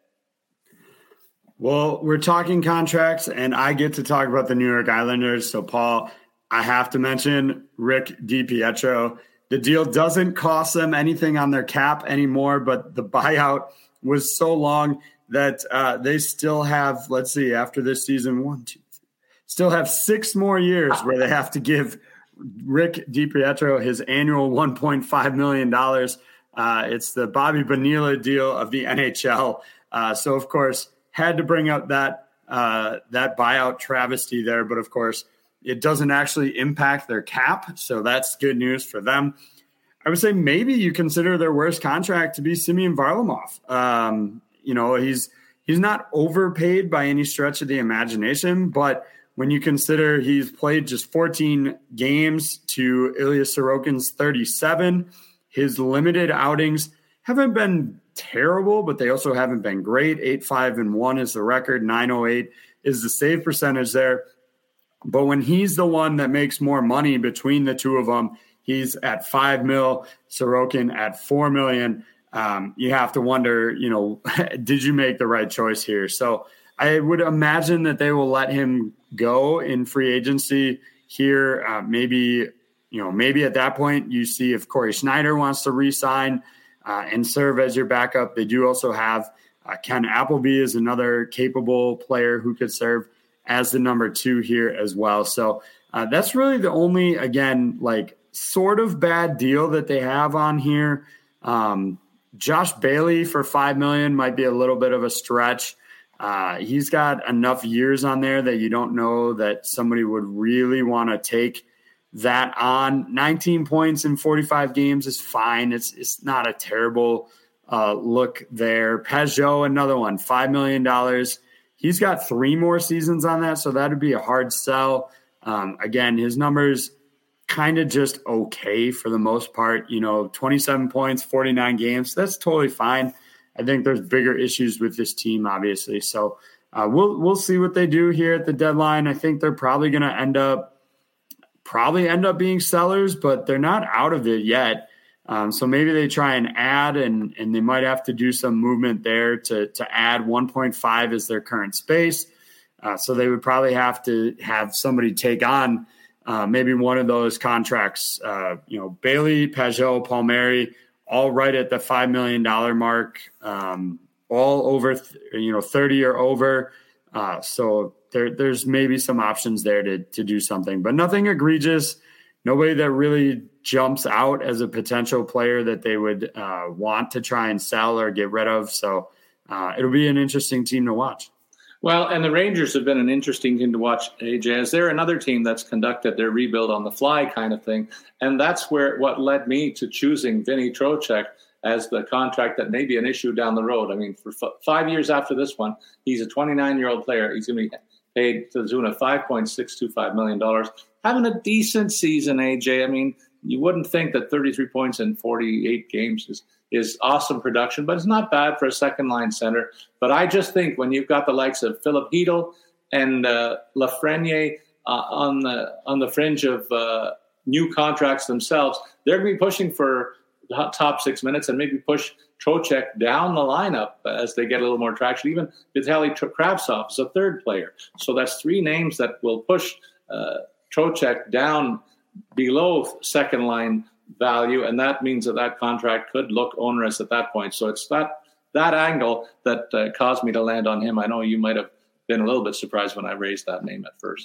Well, we're talking contracts, and I get to talk about the New York Islanders. So, Paul, I have to mention Rick DiPietro. The deal doesn't cost them anything on their cap anymore, but the buyout was so long that uh, they still have, let's see, after this season, one, two, three, still have six more years where they have to give Rick DiPietro his annual one point five million dollars. Uh, it's the Bobby Bonilla deal of the N H L. Uh, so, of course, had to bring up that uh, that buyout travesty there. But, of course, it doesn't actually impact their cap. So that's good news for them. I would say maybe you consider their worst contract to be Semyon Varlamov. Um, you know, he's he's not overpaid by any stretch of the imagination, but when you consider he's played just fourteen games to Ilya Sorokin's thirty-seven, his limited outings haven't been terrible, but they also haven't been great. eight five and one is the record. nine oh eight is the save percentage there. But when he's the one that makes more money between the two of them, he's at five mil, Sorokin at four million. Um, you have to wonder, you know, did you make the right choice here? So I would imagine that they will let him go in free agency here. Uh, maybe, you know, maybe at that point you see if Corey Schneider wants to re-sign uh, and serve as your backup. They do also have uh, Ken Appleby is another capable player who could serve as the number two here as well. So uh, that's really the only, again, like sort of bad deal that they have on here. Um, Josh Bailey for five million dollars might be a little bit of a stretch. Uh, he's got enough years on there that you don't know that somebody would really want to take that on. nineteen points in forty-five games is fine. It's it's not a terrible uh, look there. Peugeot, another one, five million dollars. He's got three more seasons on that, so that would be a hard sell. Um, again, his numbers kind of just okay for the most part. You know, twenty-seven points, forty-nine games. That's totally fine. I think there's bigger issues with this team, obviously. So uh, we'll we'll see what they do here at the deadline. I think they're probably going to end up probably end up being sellers, but they're not out of it yet. Um, so maybe they try and add, and and they might have to do some movement there to to add one point five as their current space. Uh, so they would probably have to have somebody take on uh, maybe one of those contracts. Uh, you know, Bailey, Peugeot, Palmieri, all right at the five million dollars mark, um, all over, th- you know, thirty or over. Uh, so there, there's maybe some options there to to do something, but nothing egregious. Nobody that really jumps out as a potential player that they would uh, want to try and sell or get rid of. So uh, it'll be an interesting team to watch. Well, and the Rangers have been an interesting team to watch, A J, as they're another team that's conducted their rebuild on the fly kind of thing. And that's where what led me to choosing Vinny Trocheck as the contract that may be an issue down the road. I mean, for f- five years after this one, he's a twenty-nine-year-old player. He's going to be paid to the tune of five point six two five million dollars. Having a decent season, A J. I mean, you wouldn't think that thirty-three points in forty-eight games is, is awesome production, but it's not bad for a second-line center. But I just think when you've got the likes of Philip Hedl and uh, Lafreniere uh, on the on the fringe of uh, new contracts themselves, they're going to be pushing for top six minutes and maybe push Trocheck down the lineup as they get a little more traction. Even Vitaly Kravtsov is a third player. So that's three names that will push uh, Trocheck down below second line value, and that means that that contract could look onerous at that point. So it's that that angle that uh, caused me to land on him. I know you might have been a little bit surprised when I raised that name at first.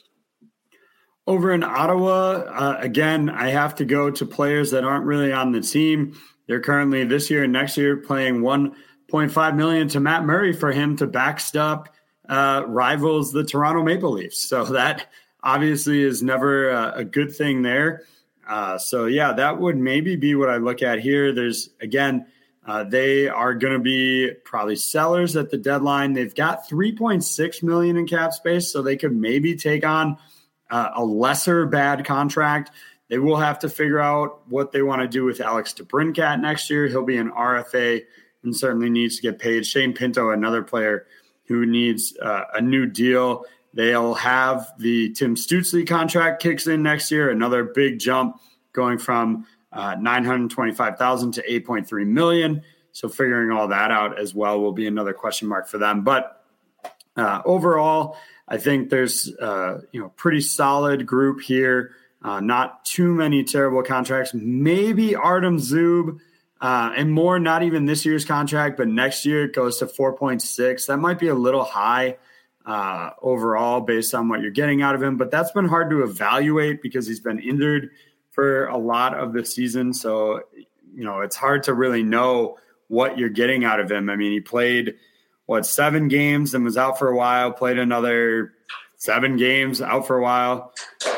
Over in Ottawa, uh, again, I have to go to players that aren't really on the team. They're currently this year and next year playing one point five million dollars to Matt Murray for him to backstop uh, rivals the Toronto Maple Leafs. So that obviously is never a, a good thing there. Uh, so, yeah, that would maybe be what I look at here. There's, again, Uh, they are going to be probably sellers at the deadline. They've got three point six million dollars in cap space, so they could maybe take on uh, a lesser bad contract. They will have to figure out what they want to do with Alex DeBrincat next year. He'll be an R F A and certainly needs to get paid. Shane Pinto, another player who needs uh, a new deal. They'll have the Tim Stützle contract kicks in next year, another big jump going from Uh, nine hundred twenty-five thousand to eight point three million. So figuring all that out as well will be another question mark for them. But uh, overall, I think there's uh, you know pretty solid group here. Uh, not too many terrible contracts. Maybe Artem Zub uh, and more. Not even this year's contract, but next year it goes to four point six. That might be a little high uh, overall based on what you're getting out of him. But that's been hard to evaluate because he's been injured for a lot of the season. So, you know, it's hard to really know what you're getting out of him. I mean, he played, what, seven games and was out for a while, played another seven games, out for a while.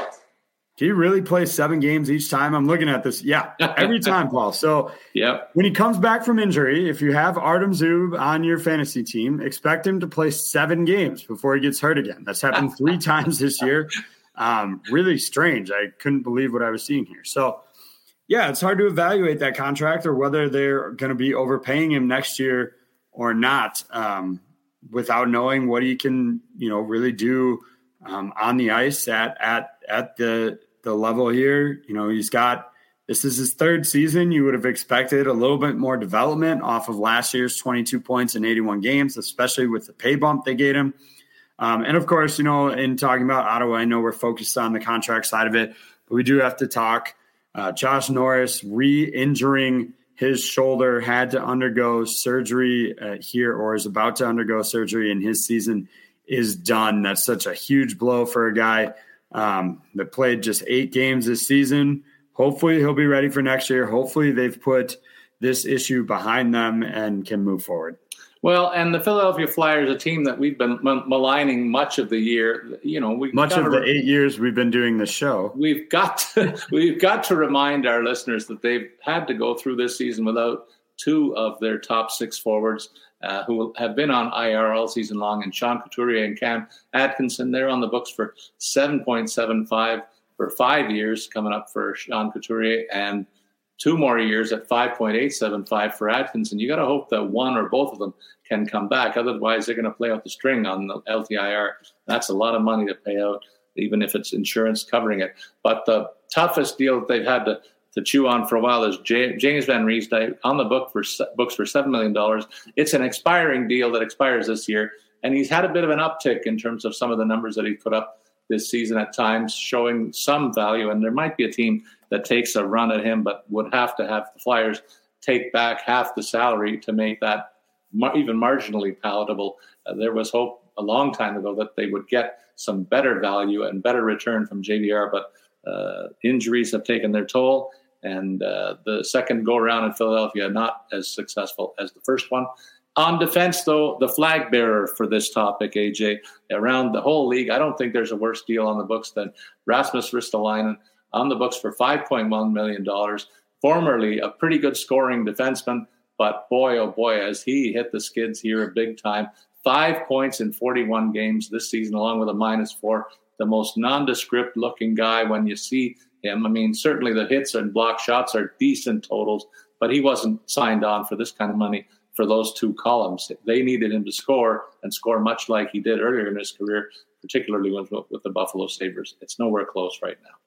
Did he really play seven games each time? I'm looking at this. Yeah, every time, Paul. So yep. When he comes back from injury, if you have Artem Zub on your fantasy team, expect him to play seven games before he gets hurt again. That's happened three times this year. Um, really strange. I couldn't believe what I was seeing here. So, yeah, it's hard to evaluate that contract or whether they're going to be overpaying him next year or not um, without knowing what he can, you know, really do um, on the ice at at at the the level here. You know, he's got this is his third season. You would have expected a little bit more development off of last year's twenty-two points in eighty-one games, especially with the pay bump they gave him. Um, and, of course, you know, in talking about Ottawa, I know we're focused on the contract side of it, but we do have to talk. Uh, Josh Norris re-injuring his shoulder, had to undergo surgery uh, here or is about to undergo surgery, and his season is done. That's such a huge blow for a guy um, that played just eight games this season. Hopefully he'll be ready for next year. Hopefully they've put this issue behind them and can move forward. Well, and the Philadelphia Flyers, a team that we've been maligning much of the year, you know, we much of the eight years we've been doing this show. We've got to, we've got to remind our listeners that they've had to go through this season without two of their top six forwards uh, who have been on I R all season long, and Sean Couturier and Cam Atkinson. They're on the books for seven point seven five for five years coming up for Sean Couturier, and two more years at five point eight seven five for Atkinson. You got to hope that one or both of them can come back. Otherwise, they're going to play out the string on the L T I R. That's a lot of money to pay out, even if it's insurance covering it. But the toughest deal that they've had to, to chew on for a while is J- James Van Riemsdyk on the book for books for seven million dollars. It's an expiring deal that expires this year, and he's had a bit of an uptick in terms of some of the numbers that he put up this season at times, showing some value. And there might be a team that takes a run at him, but would have to have the Flyers take back half the salary to make that mar- even marginally palatable. Uh, there was hope a long time ago that they would get some better value and better return from J V R, but uh, injuries have taken their toll, and uh, the second go-around in Philadelphia not as successful as the first one. On defense, though, the flag bearer for this topic, A J, around the whole league, I don't think there's a worse deal on the books than Rasmus Ristolainen, on the books for five point one million dollars, formerly a pretty good scoring defenseman, but boy, oh boy, has he hit the skids here big time. Five points in forty-one games this season, along with a minus four. The most nondescript looking guy when you see him. I mean, certainly the hits and block shots are decent totals, but he wasn't signed on for this kind of money for those two columns. They needed him to score and score much like he did earlier in his career, particularly with, with the Buffalo Sabres. It's nowhere close right now.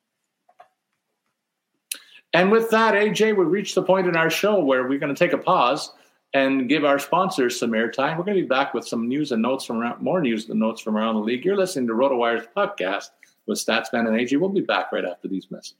And with that, A J, we've reached the point in our show where we're going to take a pause and give our sponsors some airtime. We're going to be back with some news and notes from around, more news and notes from around the league. You're listening to RotoWire's podcast with Statsman and A J. We'll be back right after these messages.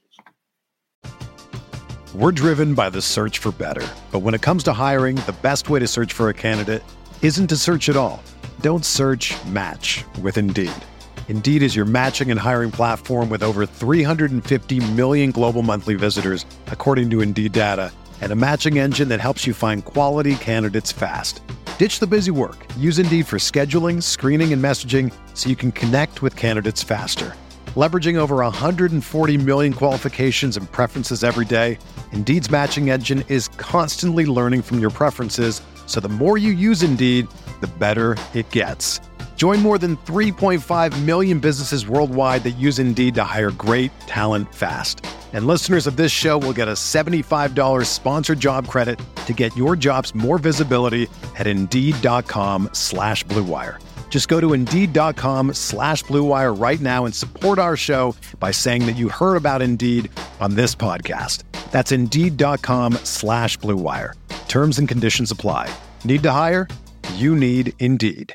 We're driven by the search for better. But when it comes to hiring, the best way to search for a candidate isn't to search at all. Don't search, match with Indeed. Indeed is your matching and hiring platform with over three hundred fifty million global monthly visitors, according to Indeed data, and a matching engine that helps you find quality candidates fast. Ditch the busy work. Use Indeed for scheduling, screening, and messaging so you can connect with candidates faster. Leveraging over one hundred forty million qualifications and preferences every day, Indeed's matching engine is constantly learning from your preferences, so the more you use Indeed, the better it gets. Join more than three point five million businesses worldwide that use Indeed to hire great talent fast. And listeners of this show will get a seventy-five dollars sponsored job credit to get your jobs more visibility at Indeed.com slash Blue Wire. Just go to Indeed.com slash Blue Wire right now and support our show by saying that you heard about Indeed on this podcast. That's Indeed.com slash Blue Wire. Terms and conditions apply. Need to hire? You need Indeed.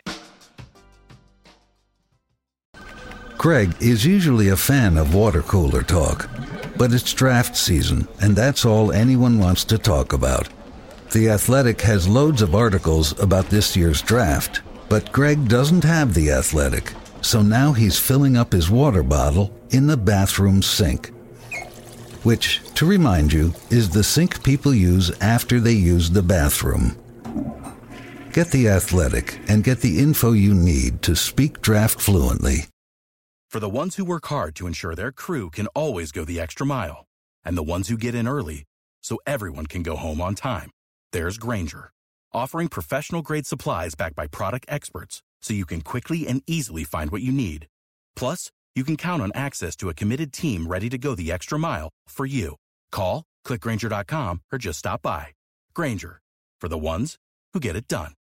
Craig is usually a fan of water cooler talk, but it's draft season, and that's all anyone wants to talk about. The Athletic has loads of articles about this year's draft, but Greg doesn't have The Athletic, so now he's filling up his water bottle in the bathroom sink. Which, to remind you, is the sink people use after they use the bathroom. Get The Athletic and get the info you need to speak draft fluently. For the ones who work hard to ensure their crew can always go the extra mile, and the ones who get in early so everyone can go home on time, there's Grainger, offering professional-grade supplies backed by product experts so you can quickly and easily find what you need. Plus, you can count on access to a committed team ready to go the extra mile for you. Call, click Grainger dot com, or just stop by. Grainger, for the ones who get it done.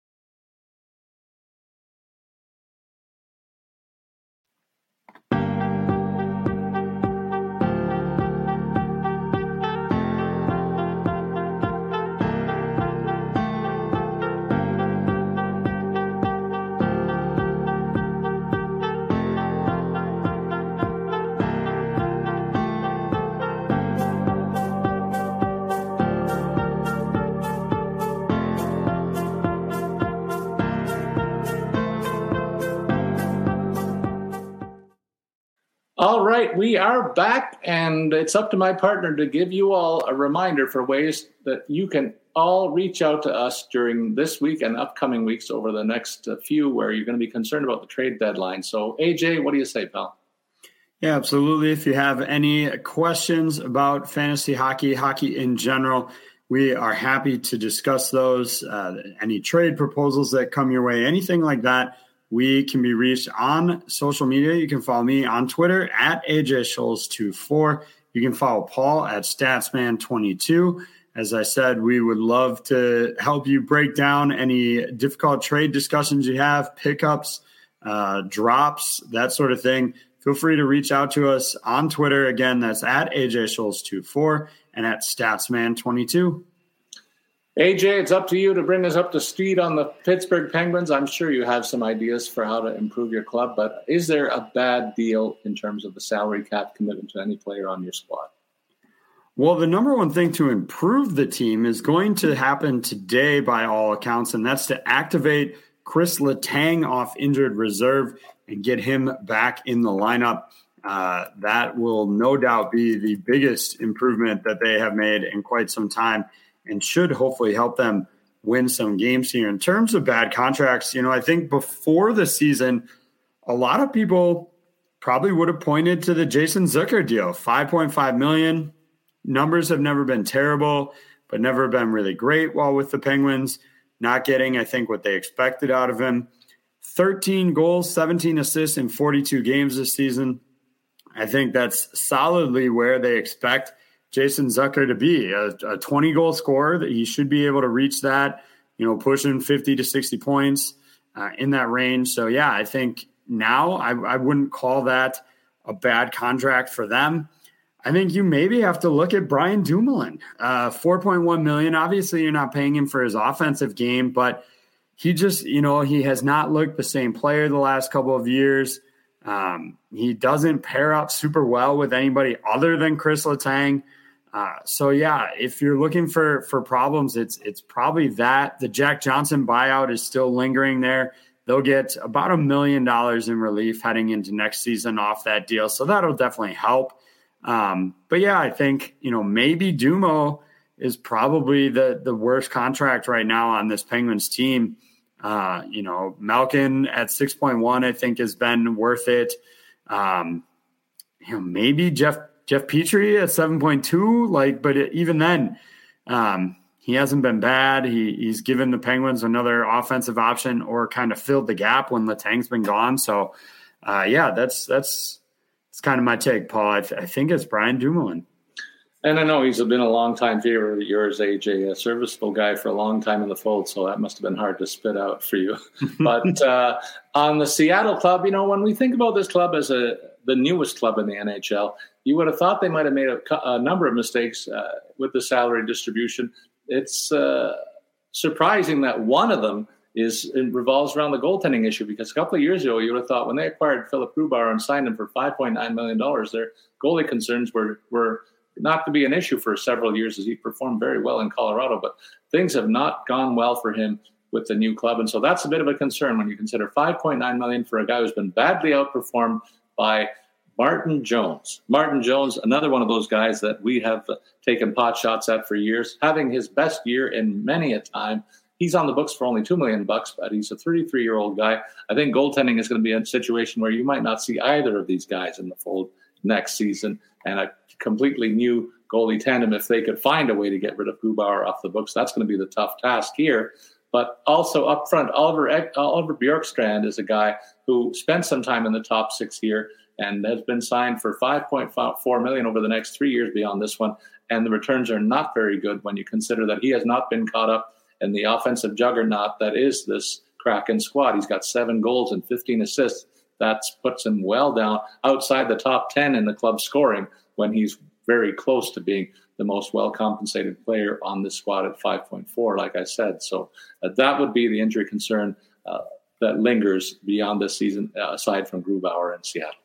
All right, we are back, and it's up to my partner to give you all a reminder for ways that you can all reach out to us during this week and upcoming weeks over the next few where you're going to be concerned about the trade deadline. So, A J, what do you say, pal? Yeah, absolutely. If you have any questions about fantasy hockey, hockey in general, we are happy to discuss those. Uh, any trade proposals that come your way, anything like that, we can be reached on social media. You can follow me on Twitter at A J Scholes twenty-four. You can follow Paul at Statsman twenty-two. As I said, we would love to help you break down any difficult trade discussions you have, pickups, uh, drops, that sort of thing. Feel free to reach out to us on Twitter. Again, that's at A J Scholes twenty-four and at Statsman twenty-two. A J, it's up to you to bring us up to speed on the Pittsburgh Penguins. I'm sure you have some ideas for how to improve your club, but is there a bad deal in terms of the salary cap commitment to any player on your squad? Well, the number one thing to improve the team is going to happen today by all accounts, and that's to activate Chris Letang off injured reserve and get him back in the lineup. Uh, that will no doubt be the biggest improvement that they have made in quite some time, and should hopefully help them win some games here. In terms of bad contracts, you know, I think before the season, a lot of people probably would have pointed to the Jason Zucker deal. five point five million dollars. Numbers have never been terrible, but never been really great while with the Penguins. Not getting, I think, what they expected out of him. thirteen goals, seventeen assists in forty-two games this season. I think that's solidly where they expect Jason Zucker to be, a twenty-goal scorer. That he should be able to reach that, you know, pushing fifty to sixty points uh, in that range. So, yeah, I think now I, I wouldn't call that a bad contract for them. I think you maybe have to look at Brian Dumoulin, uh, four point one million dollars. Obviously, you're not paying him for his offensive game, but he just, you know, he has not looked the same player the last couple of years. Um, he doesn't pair up super well with anybody other than Chris Letang. Uh, so yeah, if you're looking for for problems, it's it's probably that. The Jack Johnson buyout is still lingering there. They'll get about a million dollars in relief heading into next season off that deal, so that'll definitely help. Um, but yeah, I think, you know, maybe Dumo is probably the the worst contract right now on this Penguins team. Uh, you know, Malkin at six point one, I think, has been worth it. Um, you know, maybe Jeff Jeff Petrie at seven point two. Like, but it, even then, um, he hasn't been bad. He he's given the Penguins another offensive option or kind of filled the gap when Letang's been gone. So, uh, yeah, that's that's that's kind of my take, Paul. I, th- I think it's Brian Dumoulin. And I know he's been a long-time favorite of yours, A J, a serviceable guy for a long time in the fold, so that must have been hard to spit out for you. But uh, on the Seattle club, you know, when we think about this club as a the newest club in the N H L, you would have thought they might have made a, a number of mistakes uh, with the salary distribution. It's uh, surprising that one of them is it revolves around the goaltending issue, because a couple of years ago, you would have thought when they acquired Philip Grubauer and signed him for five point nine million dollars, their goalie concerns were were – not to be an issue for several years, as he performed very well in Colorado, but things have not gone well for him with the new club. And so that's a bit of a concern when you consider five point nine million dollars for a guy who's been badly outperformed by Martin Jones. Martin Jones, another one of those guys that we have taken pot shots at for years, having his best year in many a time. He's on the books for only two million bucks, but he's a thirty-three-year-old guy. I think goaltending is going to be a situation where you might not see either of these guys in the fold next season, and a completely new goalie tandem, if they could find a way to get rid of Grubauer off the books. That's going to be the tough task here. But also up front, Oliver Oliver Bjorkstrand is a guy who spent some time in the top six here and has been signed for five point four million dollars over the next three years beyond this one. And the returns are not very good when you consider that he has not been caught up in the offensive juggernaut that is this Kraken squad. He's got seven goals and fifteen assists. That puts him well down outside the top ten in the club scoring when he's very close to being the most well-compensated player on this squad at five point four, like I said. So uh, that would be the injury concern uh, that lingers beyond this season, uh, aside from Grubauer in Seattle.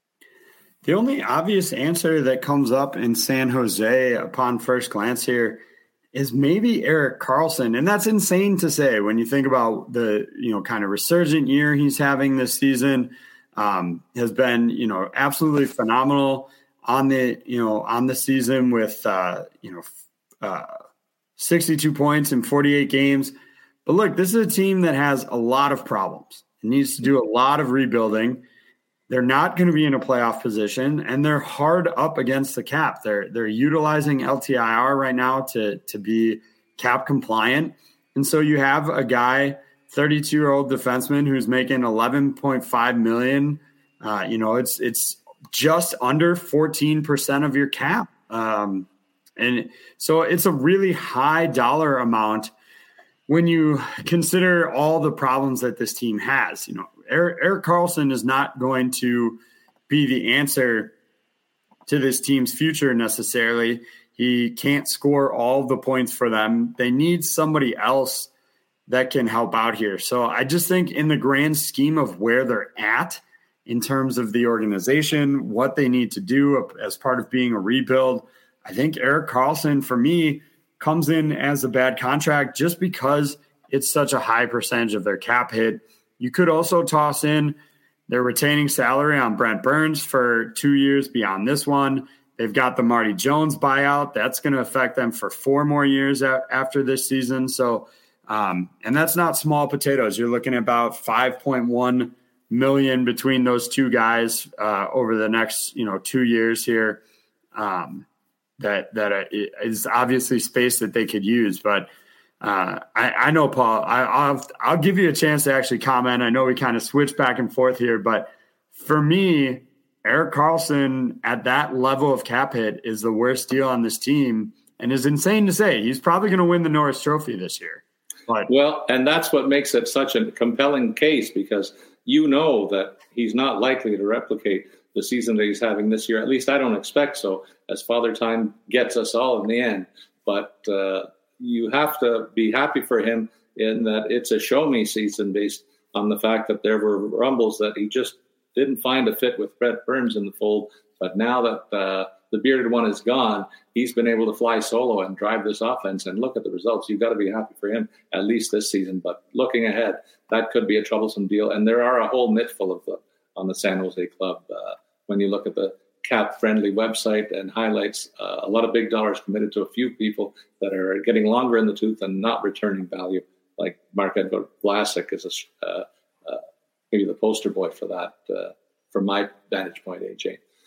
The only obvious answer that comes up in San Jose upon first glance here is maybe Erik Karlsson. And that's insane to say when you think about the, you know, kind of resurgent year he's having this season. Um, has been, you know, absolutely phenomenal on the, you know, on the season with, uh, you know, uh, sixty-two points in forty-eight games. But look, this is a team that has a lot of problems. It needs to do a lot of rebuilding. They're not going to be in a playoff position, and they're hard up against the cap. They're they're utilizing L T I R right now to to be cap compliant, and so you have a guy, thirty-two-year-old defenseman who's making eleven point five million dollars. Uh, you know, it's it's just under fourteen percent of your cap, um, and so it's a really high dollar amount when you consider all the problems that this team has. You know, Erik, Erik Karlsson is not going to be the answer to this team's future necessarily. He can't score all the points for them. They need somebody else that can help out here. So I just think in the grand scheme of where they're at in terms of the organization, what they need to do as part of being a rebuild, I think Erik Karlsson, for me, comes in as a bad contract just because it's such a high percentage of their cap hit. You could also toss in their retaining salary on Brent Burns for two years beyond this one. They've got the Marty Jones buyout. That's going to affect them for four more years a- after this season. So, um, and that's not small potatoes. You're looking at about five point one million between those two guys uh, over the next, you know, two years here. Um, that that is obviously space that they could use. But uh, I, I know, Paul, I, I'll, I'll give you a chance to actually comment. I know we kind of switch back and forth here, but for me, Erik Karlsson at that level of cap hit is the worst deal on this team, and is insane to say. He's probably going to win the Norris Trophy this year. But well, and that's what makes it such a compelling case, because you know that he's not likely to replicate the season that he's having this year. At least I don't expect so, as Father Time gets us all in the end. But uh, you have to be happy for him in that it's a show-me season based on the fact that there were rumbles that he just didn't find a fit with Brent Burns in the fold. But now that uh, the bearded one is gone, he's been able to fly solo and drive this offense and look at the results. You've got to be happy for him, at least this season. But looking ahead, that could be a troublesome deal. And there are a whole mittful of them on the San Jose club. Uh, when you look at the cap-friendly website and highlights, uh, a lot of big dollars committed to a few people that are getting longer in the tooth and not returning value, like Marc-Edouard Vlasic is a, uh, uh, maybe the poster boy for that, uh, from my vantage point, A J.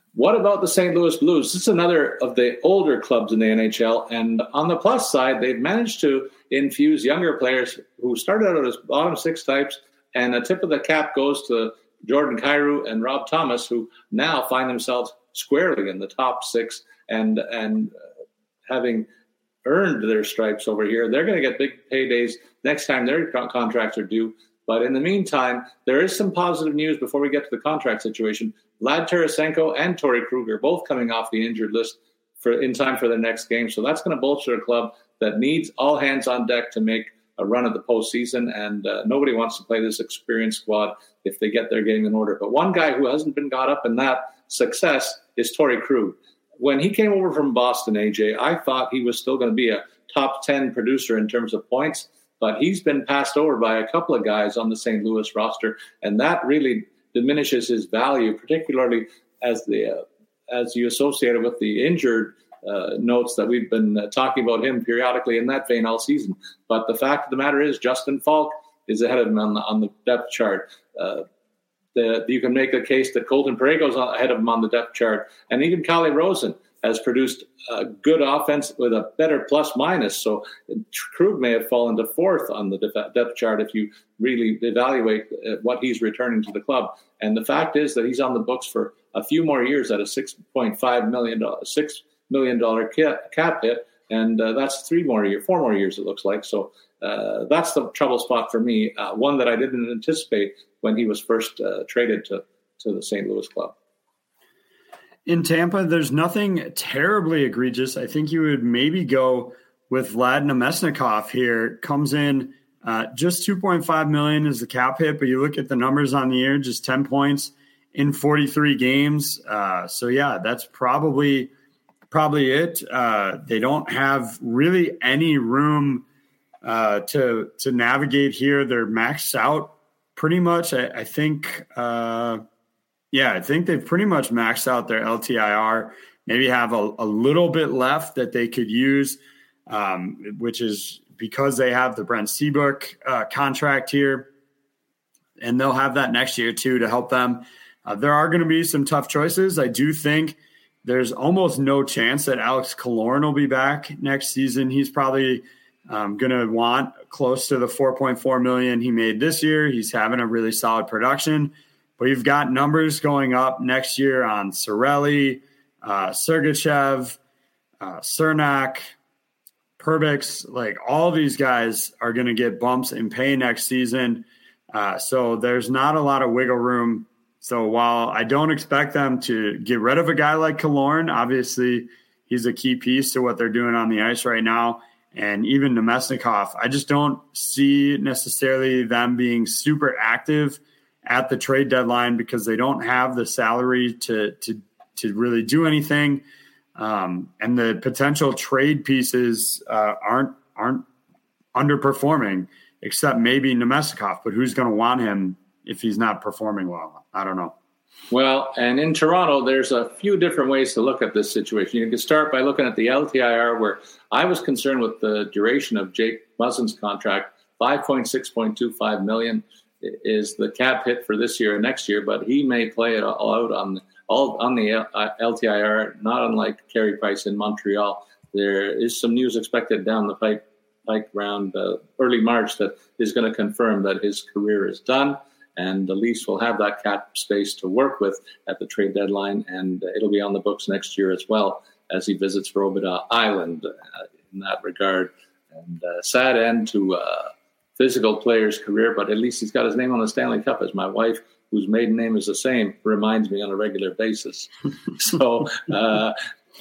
What about the Saint Louis Blues? This is another of the older clubs in the N H L. And on the plus side, they've managed to infuse younger players who started out as bottom six types. And a tip of the cap goes to Jordan Kyrou and Rob Thomas, who now find themselves squarely in the top six and, and uh, having earned their stripes over here. They're going to get big paydays next time their contracts are due. But in the meantime, there is some positive news before we get to the contract situation. Vlad Tarasenko and Torrey Kruger both coming off the injured list for in time for the next game. So that's going to bolster a club that needs all hands on deck to make a run at the postseason. And uh, nobody wants to play this experienced squad if they get their game in order. But one guy who hasn't been caught up in that success is Torrey Krug. When he came over from Boston, A J, I thought he was still going to be a top ten producer in terms of points. But he's been passed over by a couple of guys on the Saint Louis roster, and that really diminishes his value, particularly as the uh, as you associate it with the injured uh, notes that we've been uh, talking about him periodically in that vein all season. But the fact of the matter is, Justin Falk is ahead of him on the, on the depth chart. Uh, the, you can make a case that Colton Parayko's ahead of him on the depth chart, and even Calle Rosen has produced a good offense with a better plus minus. So Krug may have fallen to fourth on the depth chart if you really evaluate what he's returning to the club. And the fact is that he's on the books for a few more years at a six point five million dollars, six million dollars cap hit. And uh, that's three more years, four more years, it looks like. So uh, that's the trouble spot for me, uh, one that I didn't anticipate when he was first uh, traded to, to the Saint Louis club. In Tampa, there's nothing terribly egregious. I think you would maybe go with Vlad Namestnikov here. Comes in uh, just two point five million dollars is the cap hit, but you look at the numbers on the year, just ten points in forty-three games. Uh, so, yeah, that's probably probably it. Uh, they don't have really any room uh, to to navigate here. They're maxed out pretty much. I, I think uh, – Yeah, I think they've pretty much maxed out their L T I R, maybe have a, a little bit left that they could use, um, which is because they have the Brent Seabrook uh, contract here, and they'll have that next year too to help them. Uh, there are going to be some tough choices. I do think there's almost no chance that Alex Killorn will be back next season. He's probably um, going to want close to the four point four million dollars he made this year. He's having a really solid production. But you've got numbers going up next year on Cirelli, uh, Sergachev, uh, Cernak, Perbix. Like all these guys are going to get bumps in pay next season. Uh, so there's not a lot of wiggle room. So while I don't expect them to get rid of a guy like Killorn, obviously he's a key piece to what they're doing on the ice right now. And even Namestnikov, I just don't see necessarily them being super active at the trade deadline because they don't have the salary to to to really do anything, um, and the potential trade pieces uh, aren't aren't underperforming, except maybe Namestnikov. But who's going to want him if he's not performing well? I don't know. Well, and in Toronto, there's a few different ways to look at this situation. You can start by looking at the L T I R, where I was concerned with the duration of Jake Muzzin's contract, five point six point two five million dollars. Is the cap hit for this year and next year, but he may play it all out on the, all on the L T I R, not unlike Carey Price in Montreal. There is some news expected down the pipe, pipe around uh, early March that is going to confirm that his career is done, and the Leafs will have that cap space to work with at the trade deadline, and it'll be on the books next year as well as he visits Robida Island uh, in that regard. And uh, sad end to uh, physical player's career, but at least he's got his name on the Stanley Cup, as my wife, whose maiden name is the same, reminds me on a regular basis. So uh,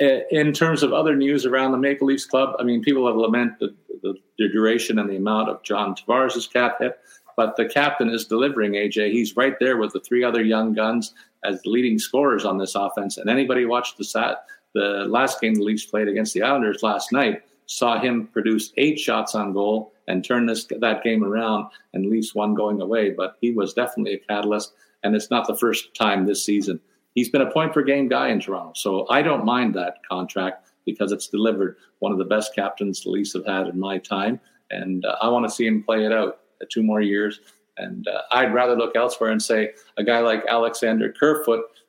in terms of other news around the Maple Leafs club, I mean, people have lamented the, the duration and the amount of John Tavares' cap hit, but the captain is delivering, A J. He's right there with the three other young guns as the leading scorers on this offense. And anybody watched the sat, the last game the Leafs played against the Islanders last night saw him produce eight shots on goal and turn this that game around, and Leafs won going away. But he was definitely a catalyst, and it's not the first time this season. He's been a point-per-game guy in Toronto, so I don't mind that contract because it's delivered one of the best captains the Leafs have had in my time, and uh, I want to see him play it out uh, two more years. And uh, I'd rather look elsewhere and say a guy like Alexander Kerfoot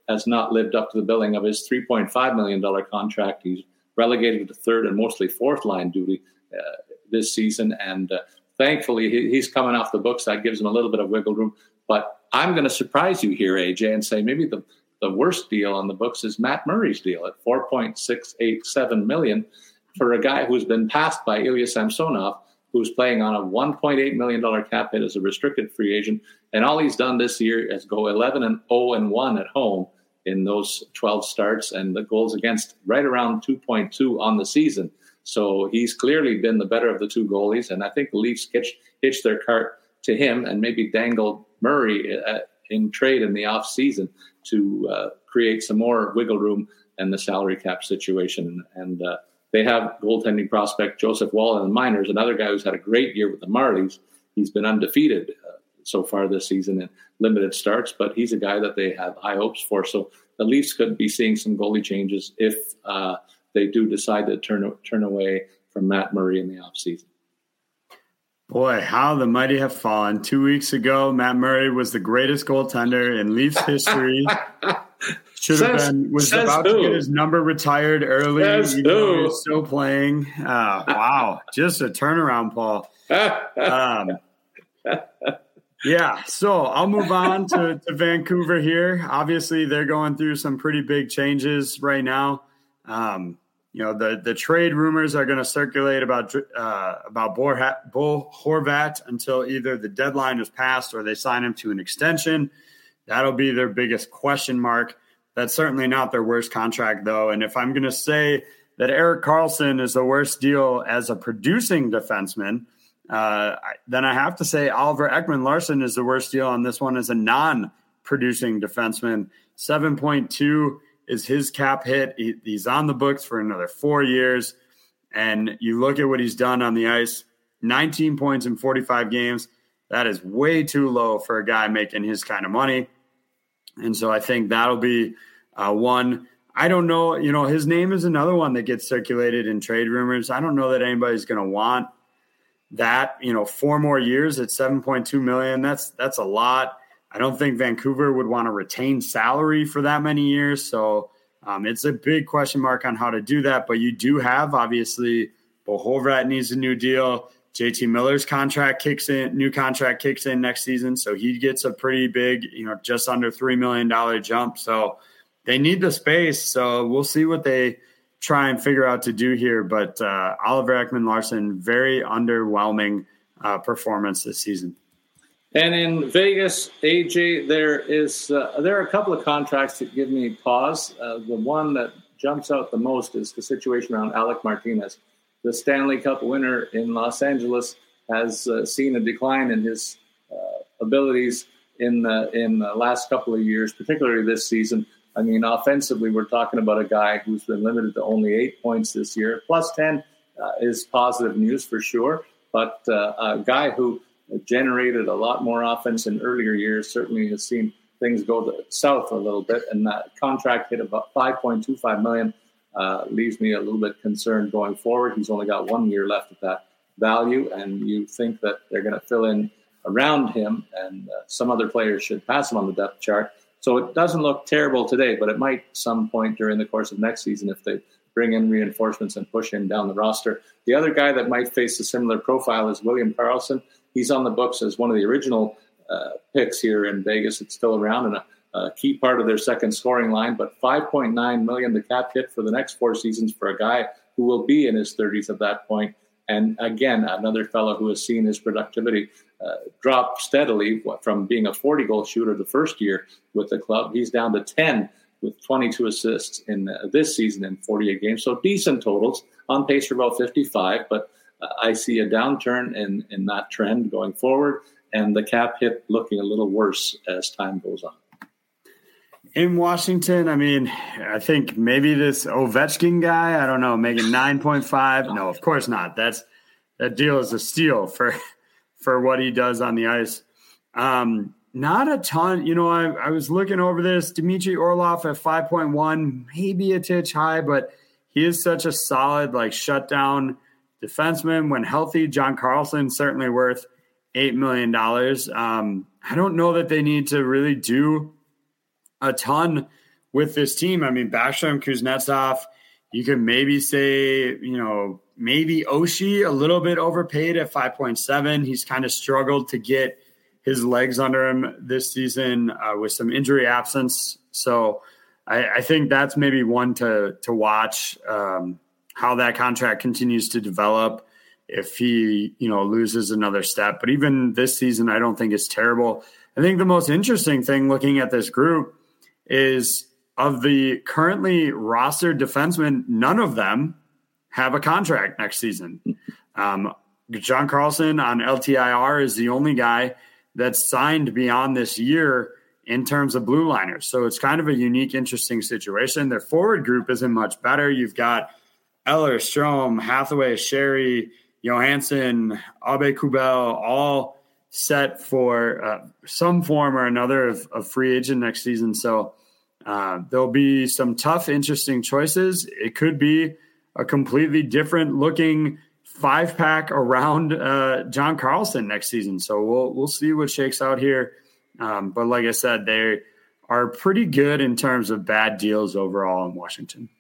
has not lived up to the billing of his three point five million dollars contract. He's relegated to third and mostly fourth line duty uh, this season. And uh, thankfully, he, he's coming off the books. That gives him a little bit of wiggle room. But I'm going to surprise you here, A J, and say maybe the, the worst deal on the books is Matt Murray's deal at four point six eight seven million dollars for a guy who's been passed by Ilya Samsonov, who's playing on a one point eight million dollars cap hit as a restricted free agent. And all he's done this year is go eleven and oh and one at home in those twelve starts, and the goals against right around two point two on the season. So he's clearly been the better of the two goalies, and I think the Leafs hitched, hitched their cart to him and maybe dangled Murray uh, in trade in the offseason to uh, create some more wiggle room in the salary cap situation. And uh, they have goaltending prospect Joseph Woll in the minors, another guy who's had a great year with the Marlies. He's been undefeated uh, so far this season in limited starts, but he's a guy that they have high hopes for. So the Leafs could be seeing some goalie changes if uh, they do decide to turn turn away from Matt Murray in the offseason. Boy, how the mighty have fallen. Two weeks ago, Matt Murray was the greatest goaltender in Leafs history. Should have been, was about who? to get his number retired early. Says even though he was still playing. Uh, wow, just a turnaround, Paul. Um, yeah, so I'll move on to, to Vancouver here. Obviously, they're going through some pretty big changes right now. Um, you know, the, the trade rumors are going to circulate about uh, about Bo Horvat until either the deadline is passed or they sign him to an extension. That'll be their biggest question mark. That's certainly not their worst contract, though. And if I'm going to say that Erik Karlsson is the worst deal as a producing defenseman, uh, then I have to say Oliver Ekman-Larsson is the worst deal on this one as a non-producing defenseman. seven point two is his cap hit. He, he's on the books for another four years. And you look at what he's done on the ice, nineteen points in forty-five games. That is way too low for a guy making his kind of money. And so I think that'll be uh, one. I don't know. You know, his name is another one that gets circulated in trade rumors. I don't know that anybody's going to want that. You know, four more years at seven point two million dollars. That's that's a lot. I don't think Vancouver would want to retain salary for that many years. So um, it's a big question mark on how to do that. But you do have, obviously, Bo Horvat needs a new deal. J T Miller's contract kicks in, new contract kicks in next season. So he gets a pretty big, you know, just under three million dollars jump. So they need the space. So we'll see what they try and figure out to do here. But uh, Oliver Ekman-Larsson, very underwhelming uh, performance this season. And in Vegas, A J, there is uh, there are a couple of contracts that give me pause. Uh, the one that jumps out the most is the situation around Alec Martinez. The Stanley Cup winner in Los Angeles has uh, seen a decline in his uh, abilities in the, in the last couple of years, particularly this season. I mean, offensively, we're talking about a guy who's been limited to only eight points this year. Plus ten uh, is positive news for sure, but uh, a guy who generated a lot more offense in earlier years certainly has seen things go to south a little bit, and that contract hit about five point two five million dollars. Uh, leaves me a little bit concerned going forward. He's only got one year left at that value, and you think that they're going to fill in around him, and uh, some other players should pass him on the depth chart. So it doesn't look terrible today, but it might some point during the course of next season if they bring in reinforcements and push him down the roster. The other guy that might face a similar profile is William Karlsson. He's on the books as one of the original uh, picks here in Vegas. It's still around and a, a key part of their second scoring line, but five point nine million dollars the cap hit for the next four seasons for a guy who will be in his thirties at that point. And again, another fellow who has seen his productivity uh, drop steadily from being a forty-goal shooter the first year with the club. He's down to ten with twenty-two assists in uh, this season in forty-eight games. So decent totals, on pace for about fifty-five, but uh, I see a downturn in, in that trend going forward, and the cap hit looking a little worse as time goes on. In Washington, I mean, I think maybe this Ovechkin guy, I don't know, making nine point five. No, of course not. That's that deal is a steal for for what he does on the ice. Um, not a ton. You know, I, I was looking over this. Dmitry Orlov at five point one, maybe a titch high, but he is such a solid, like, shutdown defenseman. When healthy, John Carlson certainly worth eight million dollars. Um, I don't know that they need to really do a ton with this team. I mean, Backstrom, Kuznetsov, you could maybe say, you know, maybe Oshie a little bit overpaid at five point seven. He's kind of struggled to get his legs under him this season uh, with some injury absence. So I, I think that's maybe one to to watch um, how that contract continues to develop if he, you know, loses another step. But even this season, I don't think it's terrible. I think the most interesting thing looking at this group is of the currently rostered defensemen, none of them have a contract next season. Um, John Carlson on L T I R is the only guy that's signed beyond this year in terms of blue liners. So it's kind of a unique, interesting situation. Their forward group isn't much better. You've got Eller, Strome, Hathaway, Sherry, Johansson, Abe Kubel, all set for uh, some form or another of, of free agent next season. So uh, there'll be some tough, interesting choices. It could be a completely different looking five pack around uh, John Carlson next season. So we'll, we'll see what shakes out here. Um, but like I said, they are pretty good in terms of bad deals overall in Washington.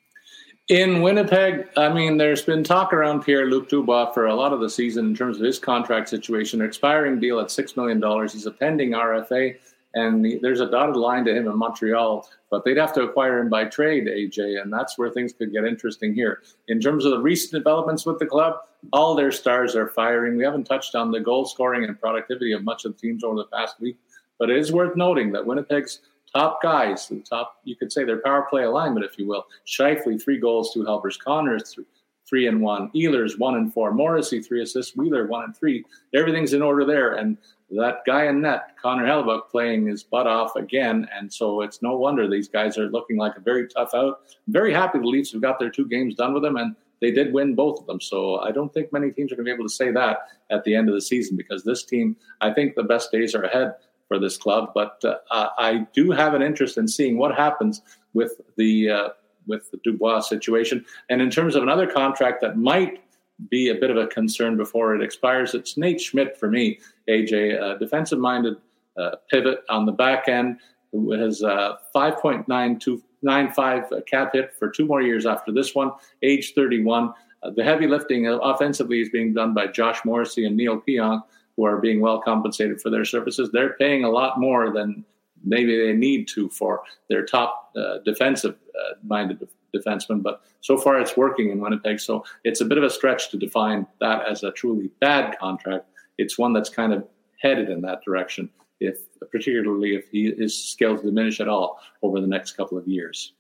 In Winnipeg, I mean, there's been talk around Pierre-Luc Dubois for a lot of the season in terms of his contract situation. An expiring deal at six million dollars. He's a pending R F A, and he, there's a dotted line to him in Montreal. But they'd have to acquire him by trade, A J, and that's where things could get interesting here. In terms of the recent developments with the club, all their stars are firing. We haven't touched on the goal scoring and productivity of much of the teams over the past week, but it is worth noting that Winnipeg's top guys, the top, you could say their power play alignment, if you will. Scheifele, three goals, two helpers. Connors, three, three and one. Ehlers, one and four. Morrissey, three assists. Wheeler, one and three. Everything's in order there. And that guy in net, Connor Hellebuck, playing his butt off again. And so it's no wonder these guys are looking like a very tough out. I'm very happy the Leafs have got their two games done with them, and they did win both of them. So I don't think many teams are going to be able to say that at the end of the season, because this team, I think the best days are ahead for this club. But uh, I do have an interest in seeing what happens with the uh, with the Dubois situation. And in terms of another contract that might be a bit of a concern before it expires, it's Nate Schmidt for me, A J, a defensive-minded uh, pivot on the back end who has uh, five point nine two nine five cap hit for two more years after this one, age thirty-one. Uh, the heavy lifting offensively is being done by Josh Morrissey and Neil Pionk, who are being well compensated for their services. They're paying a lot more than maybe they need to for their top uh, defensive-minded uh, defenseman, but so far it's working in Winnipeg. So it's a bit of a stretch to define that as a truly bad contract. It's one that's kind of headed in that direction, if particularly if he, his skills diminish at all over the next couple of years.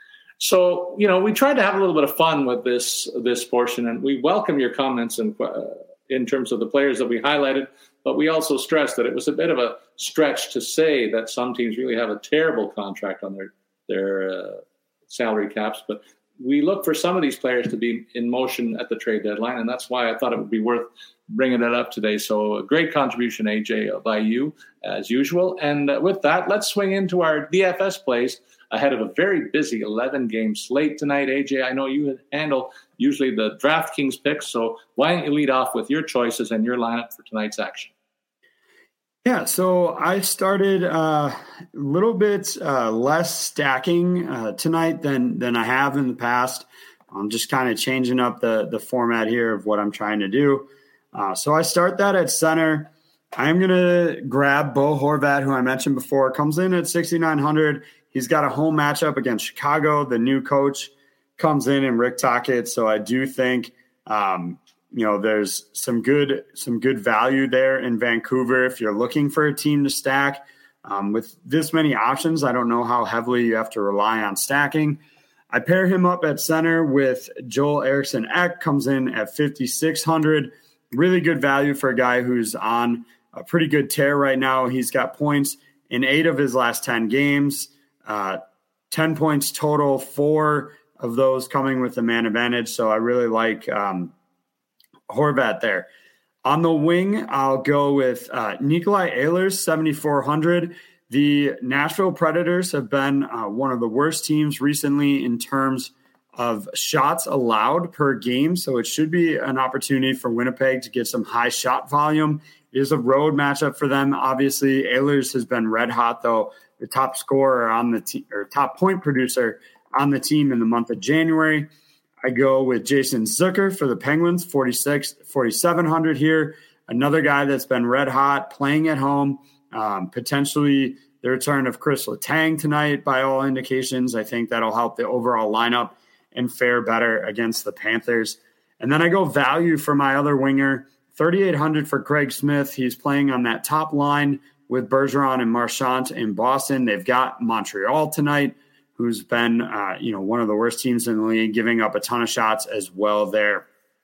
So, you know, we tried to have a little bit of fun with this this portion, and we welcome your comments and uh, in terms of the players that we highlighted, but we also stressed that it was a bit of a stretch to say that some teams really have a terrible contract on their their uh, salary caps. But we look for some of these players to be in motion at the trade deadline, and that's why I thought it would be worth bringing it up today. So a great contribution, A J, by you, as usual. And with that, let's swing into our D F S plays ahead of a very busy eleven-game slate tonight. A J, I know you handle usually the DraftKings picks, so why don't you lead off with your choices and your lineup for tonight's action? Yeah, so I started uh, a little bit uh, less stacking uh, tonight than than I have in the past. I'm just kind of changing up the, the format here of what I'm trying to do. Uh, so I start that at center. I'm going to grab Bo Horvat, who I mentioned before, comes in at sixty-nine hundred. He's got a home matchup against Chicago. The new coach comes in and Rick Tocchet. So I do think, um, you know, there's some good some good value there in Vancouver if you're looking for a team to stack. Um, with this many options, I don't know how heavily you have to rely on stacking. I pair him up at center with Joel Eriksson Ek, comes in at fifty-six hundred. Really good value for a guy who's on a pretty good tear right now. He's got points in eight of his last ten games, uh, ten points total, four of those coming with the man advantage. So I really like um, Horvat there. On the wing, I'll go with uh, Nikolai Ehlers, seventy-four hundred. The Nashville Predators have been uh, one of the worst teams recently in terms of shots allowed per game. So it should be an opportunity for Winnipeg to get some high shot volume. It is a road matchup for them. Obviously, Ehlers has been red hot, though, the top scorer on the team, or top point producer on the team in the month of January. I go with Jason Zucker for the Penguins, forty-six, forty-seven hundred here. Another guy that's been red hot, playing at home. Um, potentially the return of Chris Letang tonight, by all indications. I think that'll help the overall lineup and fare better against the Panthers. And then I go value for my other winger, thirty-eight hundred for Craig Smith. He's playing on that top line with Bergeron and Marchand in Boston. They've got Montreal tonight, who's been uh, you know one of the worst teams in the league, giving up a ton of shots as well there.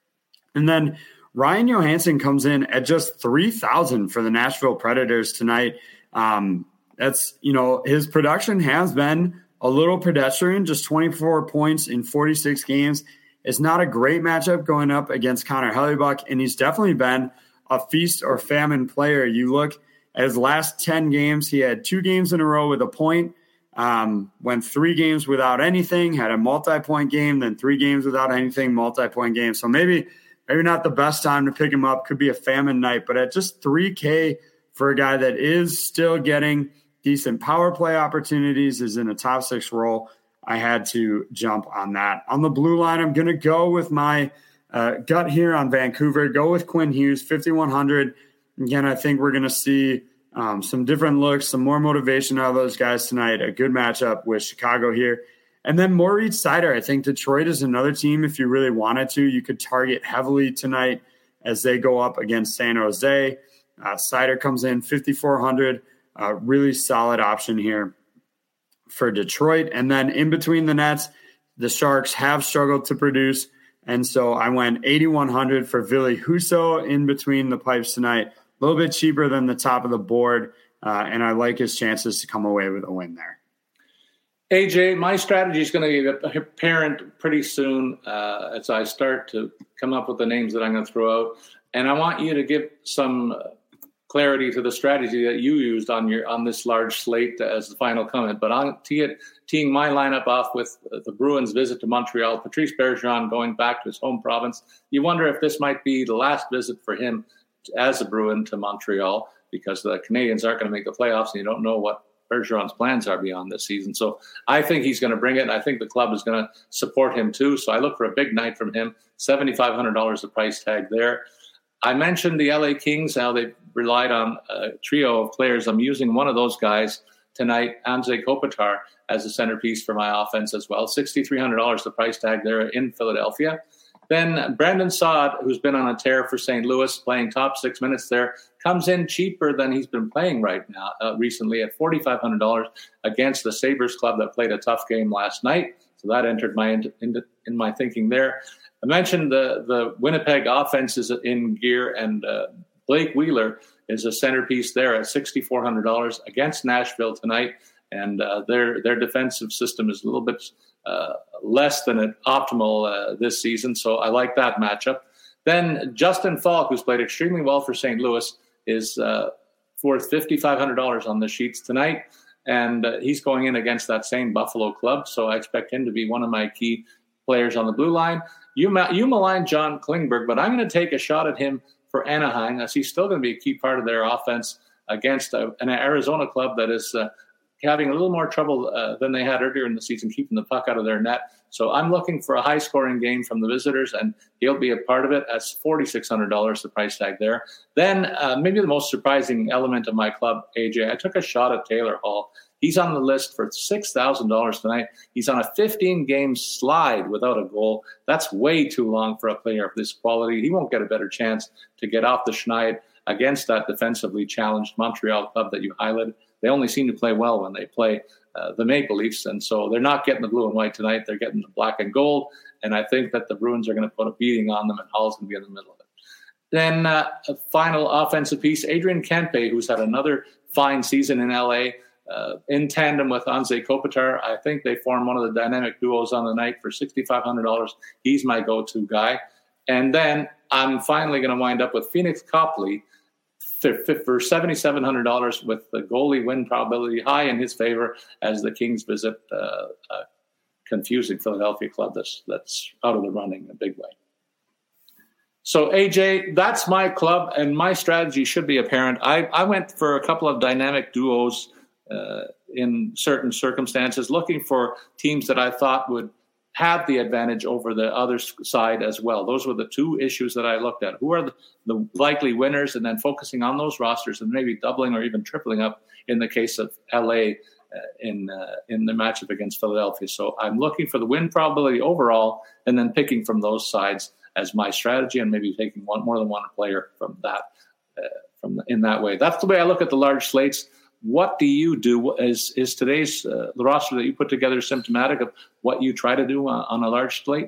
And then Ryan Johansson comes in at just three thousand for the Nashville Predators tonight. Um, that's, you know, his production has been a little pedestrian, just twenty-four points in forty-six games. It's not a great matchup going up against Connor Hellebuyck, and he's definitely been a feast or famine player. You look at his last ten games, he had two games in a row with a point, um, went three games without anything, had a multi-point game, then three games without anything, multi-point game. So maybe maybe not the best time to pick him up. Could be a famine night, but at just three K for a guy that is still getting decent power play opportunities, is in a top six role, I had to jump on that. On the blue line, I'm going to go with my uh, gut here on Vancouver. Go with Quinn Hughes, fifty-one hundred. Again, I think we're going to see um, some different looks, some more motivation out of those guys tonight. A good matchup with Chicago here. And then Moritz Seider. I think Detroit is another team, if you really wanted to, you could target heavily tonight as they go up against San Jose. Uh, Seider comes in fifty-four hundred. Uh, really solid option here for Detroit. And then in between the nets, the Sharks have struggled to produce. And so I went eighty-one hundred for Ville Husso in between the pipes tonight. A little bit cheaper than the top of the board. Uh, and I like his chances to come away with a win there. A J, my strategy is going to be apparent pretty soon uh, as I start to come up with the names that I'm going to throw out. And I want you to give some clarity to the strategy that you used on your on this large slate as the final comment. But I'm tee teeing my lineup off with the Bruins' visit to Montreal. Patrice Bergeron going back to his home province. You wonder if this might be the last visit for him as a Bruin to Montreal, because the Canadians aren't going to make the playoffs, and you don't know what Bergeron's plans are beyond this season. So I think he's going to bring it, and I think the club is going to support him too. So I look for a big night from him. seven thousand five hundred dollars the price tag there. I mentioned the L A Kings, how they relied on a trio of players. I'm using one of those guys tonight, Anze Kopitar, as a centerpiece for my offense as well. six thousand three hundred dollars the price tag there in Philadelphia. Then Brandon Saad, who's been on a tear for Saint Louis, playing top six minutes there, comes in cheaper than he's been playing right now, uh, recently at four thousand five hundred dollars against the Sabres club that played a tough game last night. So that entered my in, in, in my thinking there. I mentioned the, the Winnipeg offense is in gear, and uh, Blake Wheeler is a centerpiece there at six thousand four hundred dollars against Nashville tonight. And uh, their their defensive system is a little bit uh, less than optimal uh, this season, so I like that matchup. Then Justin Falk, who's played extremely well for Saint Louis, is uh, worth five thousand five hundred dollars on the sheets tonight, and uh, he's going in against that same Buffalo club, so I expect him to be one of my key players on the blue line. You, ma- you maligned John Klingberg, but I'm going to take a shot at him for Anaheim, as he's still going to be a key part of their offense against a, an Arizona club that is uh, having a little more trouble uh, than they had earlier in the season, keeping the puck out of their net. So I'm looking for a high-scoring game from the visitors, and he'll be a part of it. That's four thousand six hundred dollars the price tag there. Then uh, maybe the most surprising element of my club, A J, I took a shot at Taylor Hall. He's on the list for six thousand dollars tonight. He's on a fifteen-game slide without a goal. That's way too long for a player of this quality. He won't get a better chance to get off the schneid against that defensively challenged Montreal club that you highlighted. They only seem to play well when they play uh, the Maple Leafs, and so they're not getting the blue and white tonight. They're getting the black and gold, and I think that the Bruins are going to put a beating on them, and Hall's going to be in the middle of it. Then uh, a final offensive piece, Adrian Kempe, who's had another fine season in L A, Uh, in tandem with Anze Kopitar. I think they form one of the dynamic duos on the night for six thousand five hundred dollars. He's my go-to guy. And then I'm finally going to wind up with Phoenix Copley for seven thousand seven hundred dollars with the goalie win probability high in his favor as the Kings visit uh, uh, confusing Philadelphia club that's that's out of the running in a big way. So, A J, that's my club, and my strategy should be apparent. I, I went for a couple of dynamic duos uh, in certain circumstances, looking for teams that I thought would have the advantage over the other side as well. Those were the two issues that I looked at. Who are the, the likely winners, and then focusing on those rosters and maybe doubling or even tripling up in the case of L A uh, in uh, in the matchup against Philadelphia. So I'm looking for the win probability overall, and then picking from those sides as my strategy, and maybe taking one more than one player from that uh, from the, in that way. That's the way I look at the large slates. What do you do? Is is today's uh, the roster that you put together symptomatic of what you try to do on, on a large slate?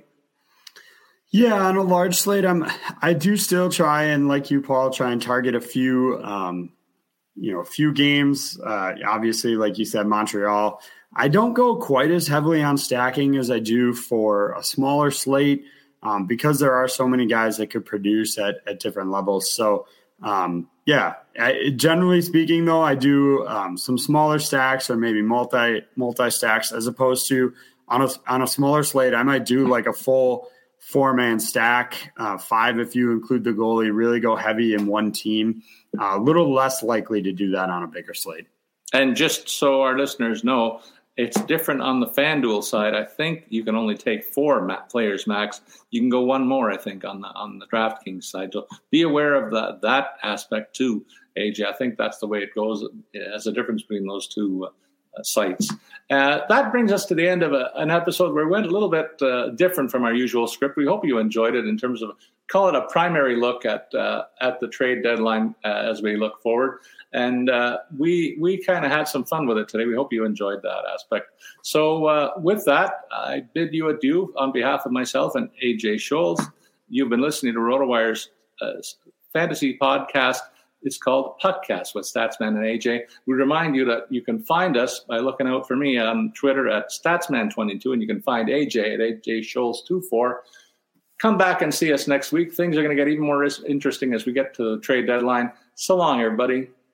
Yeah, on a large slate, I'm I do still try and, like you, Paul, try and target a few, um, you know, a few games. Uh, obviously, like you said, Montreal. I don't go quite as heavily on stacking as I do for a smaller slate, um, because there are so many guys that could produce at at different levels. So. Um, yeah, I, generally speaking, though, I do um, some smaller stacks or maybe multi multi stacks, as opposed to on a on a smaller slate. I might do like a full four man stack, uh, five if you include the goalie. Really go heavy in one team. Uh, a little less likely to do that on a bigger slate. And just so our listeners know, it's different on the FanDuel side. I think you can only take four ma- players max. You can go one more, I think, on the on the DraftKings side. So be aware of that that aspect too, A J. I think that's the way it goes as a difference between those two uh, sites. Uh, that brings us to the end of a, an episode where we went a little bit uh, different from our usual script. We hope you enjoyed it in terms of, call it a primary look at uh, at the trade deadline uh, as we look forward. And uh, we we kind of had some fun with it today. We hope you enjoyed that aspect. So uh, with that, I bid you adieu on behalf of myself and A J Scholz. You've been listening to RotoWire's uh, fantasy podcast. It's called Puckcast with Statsman and A J. We remind you that you can find us by looking out for me on Twitter at Statsman twenty-two, and you can find A J at A J Scholz twenty-four. Come back and see us next week. Things are going to get even more interesting as we get to the trade deadline. So long, everybody.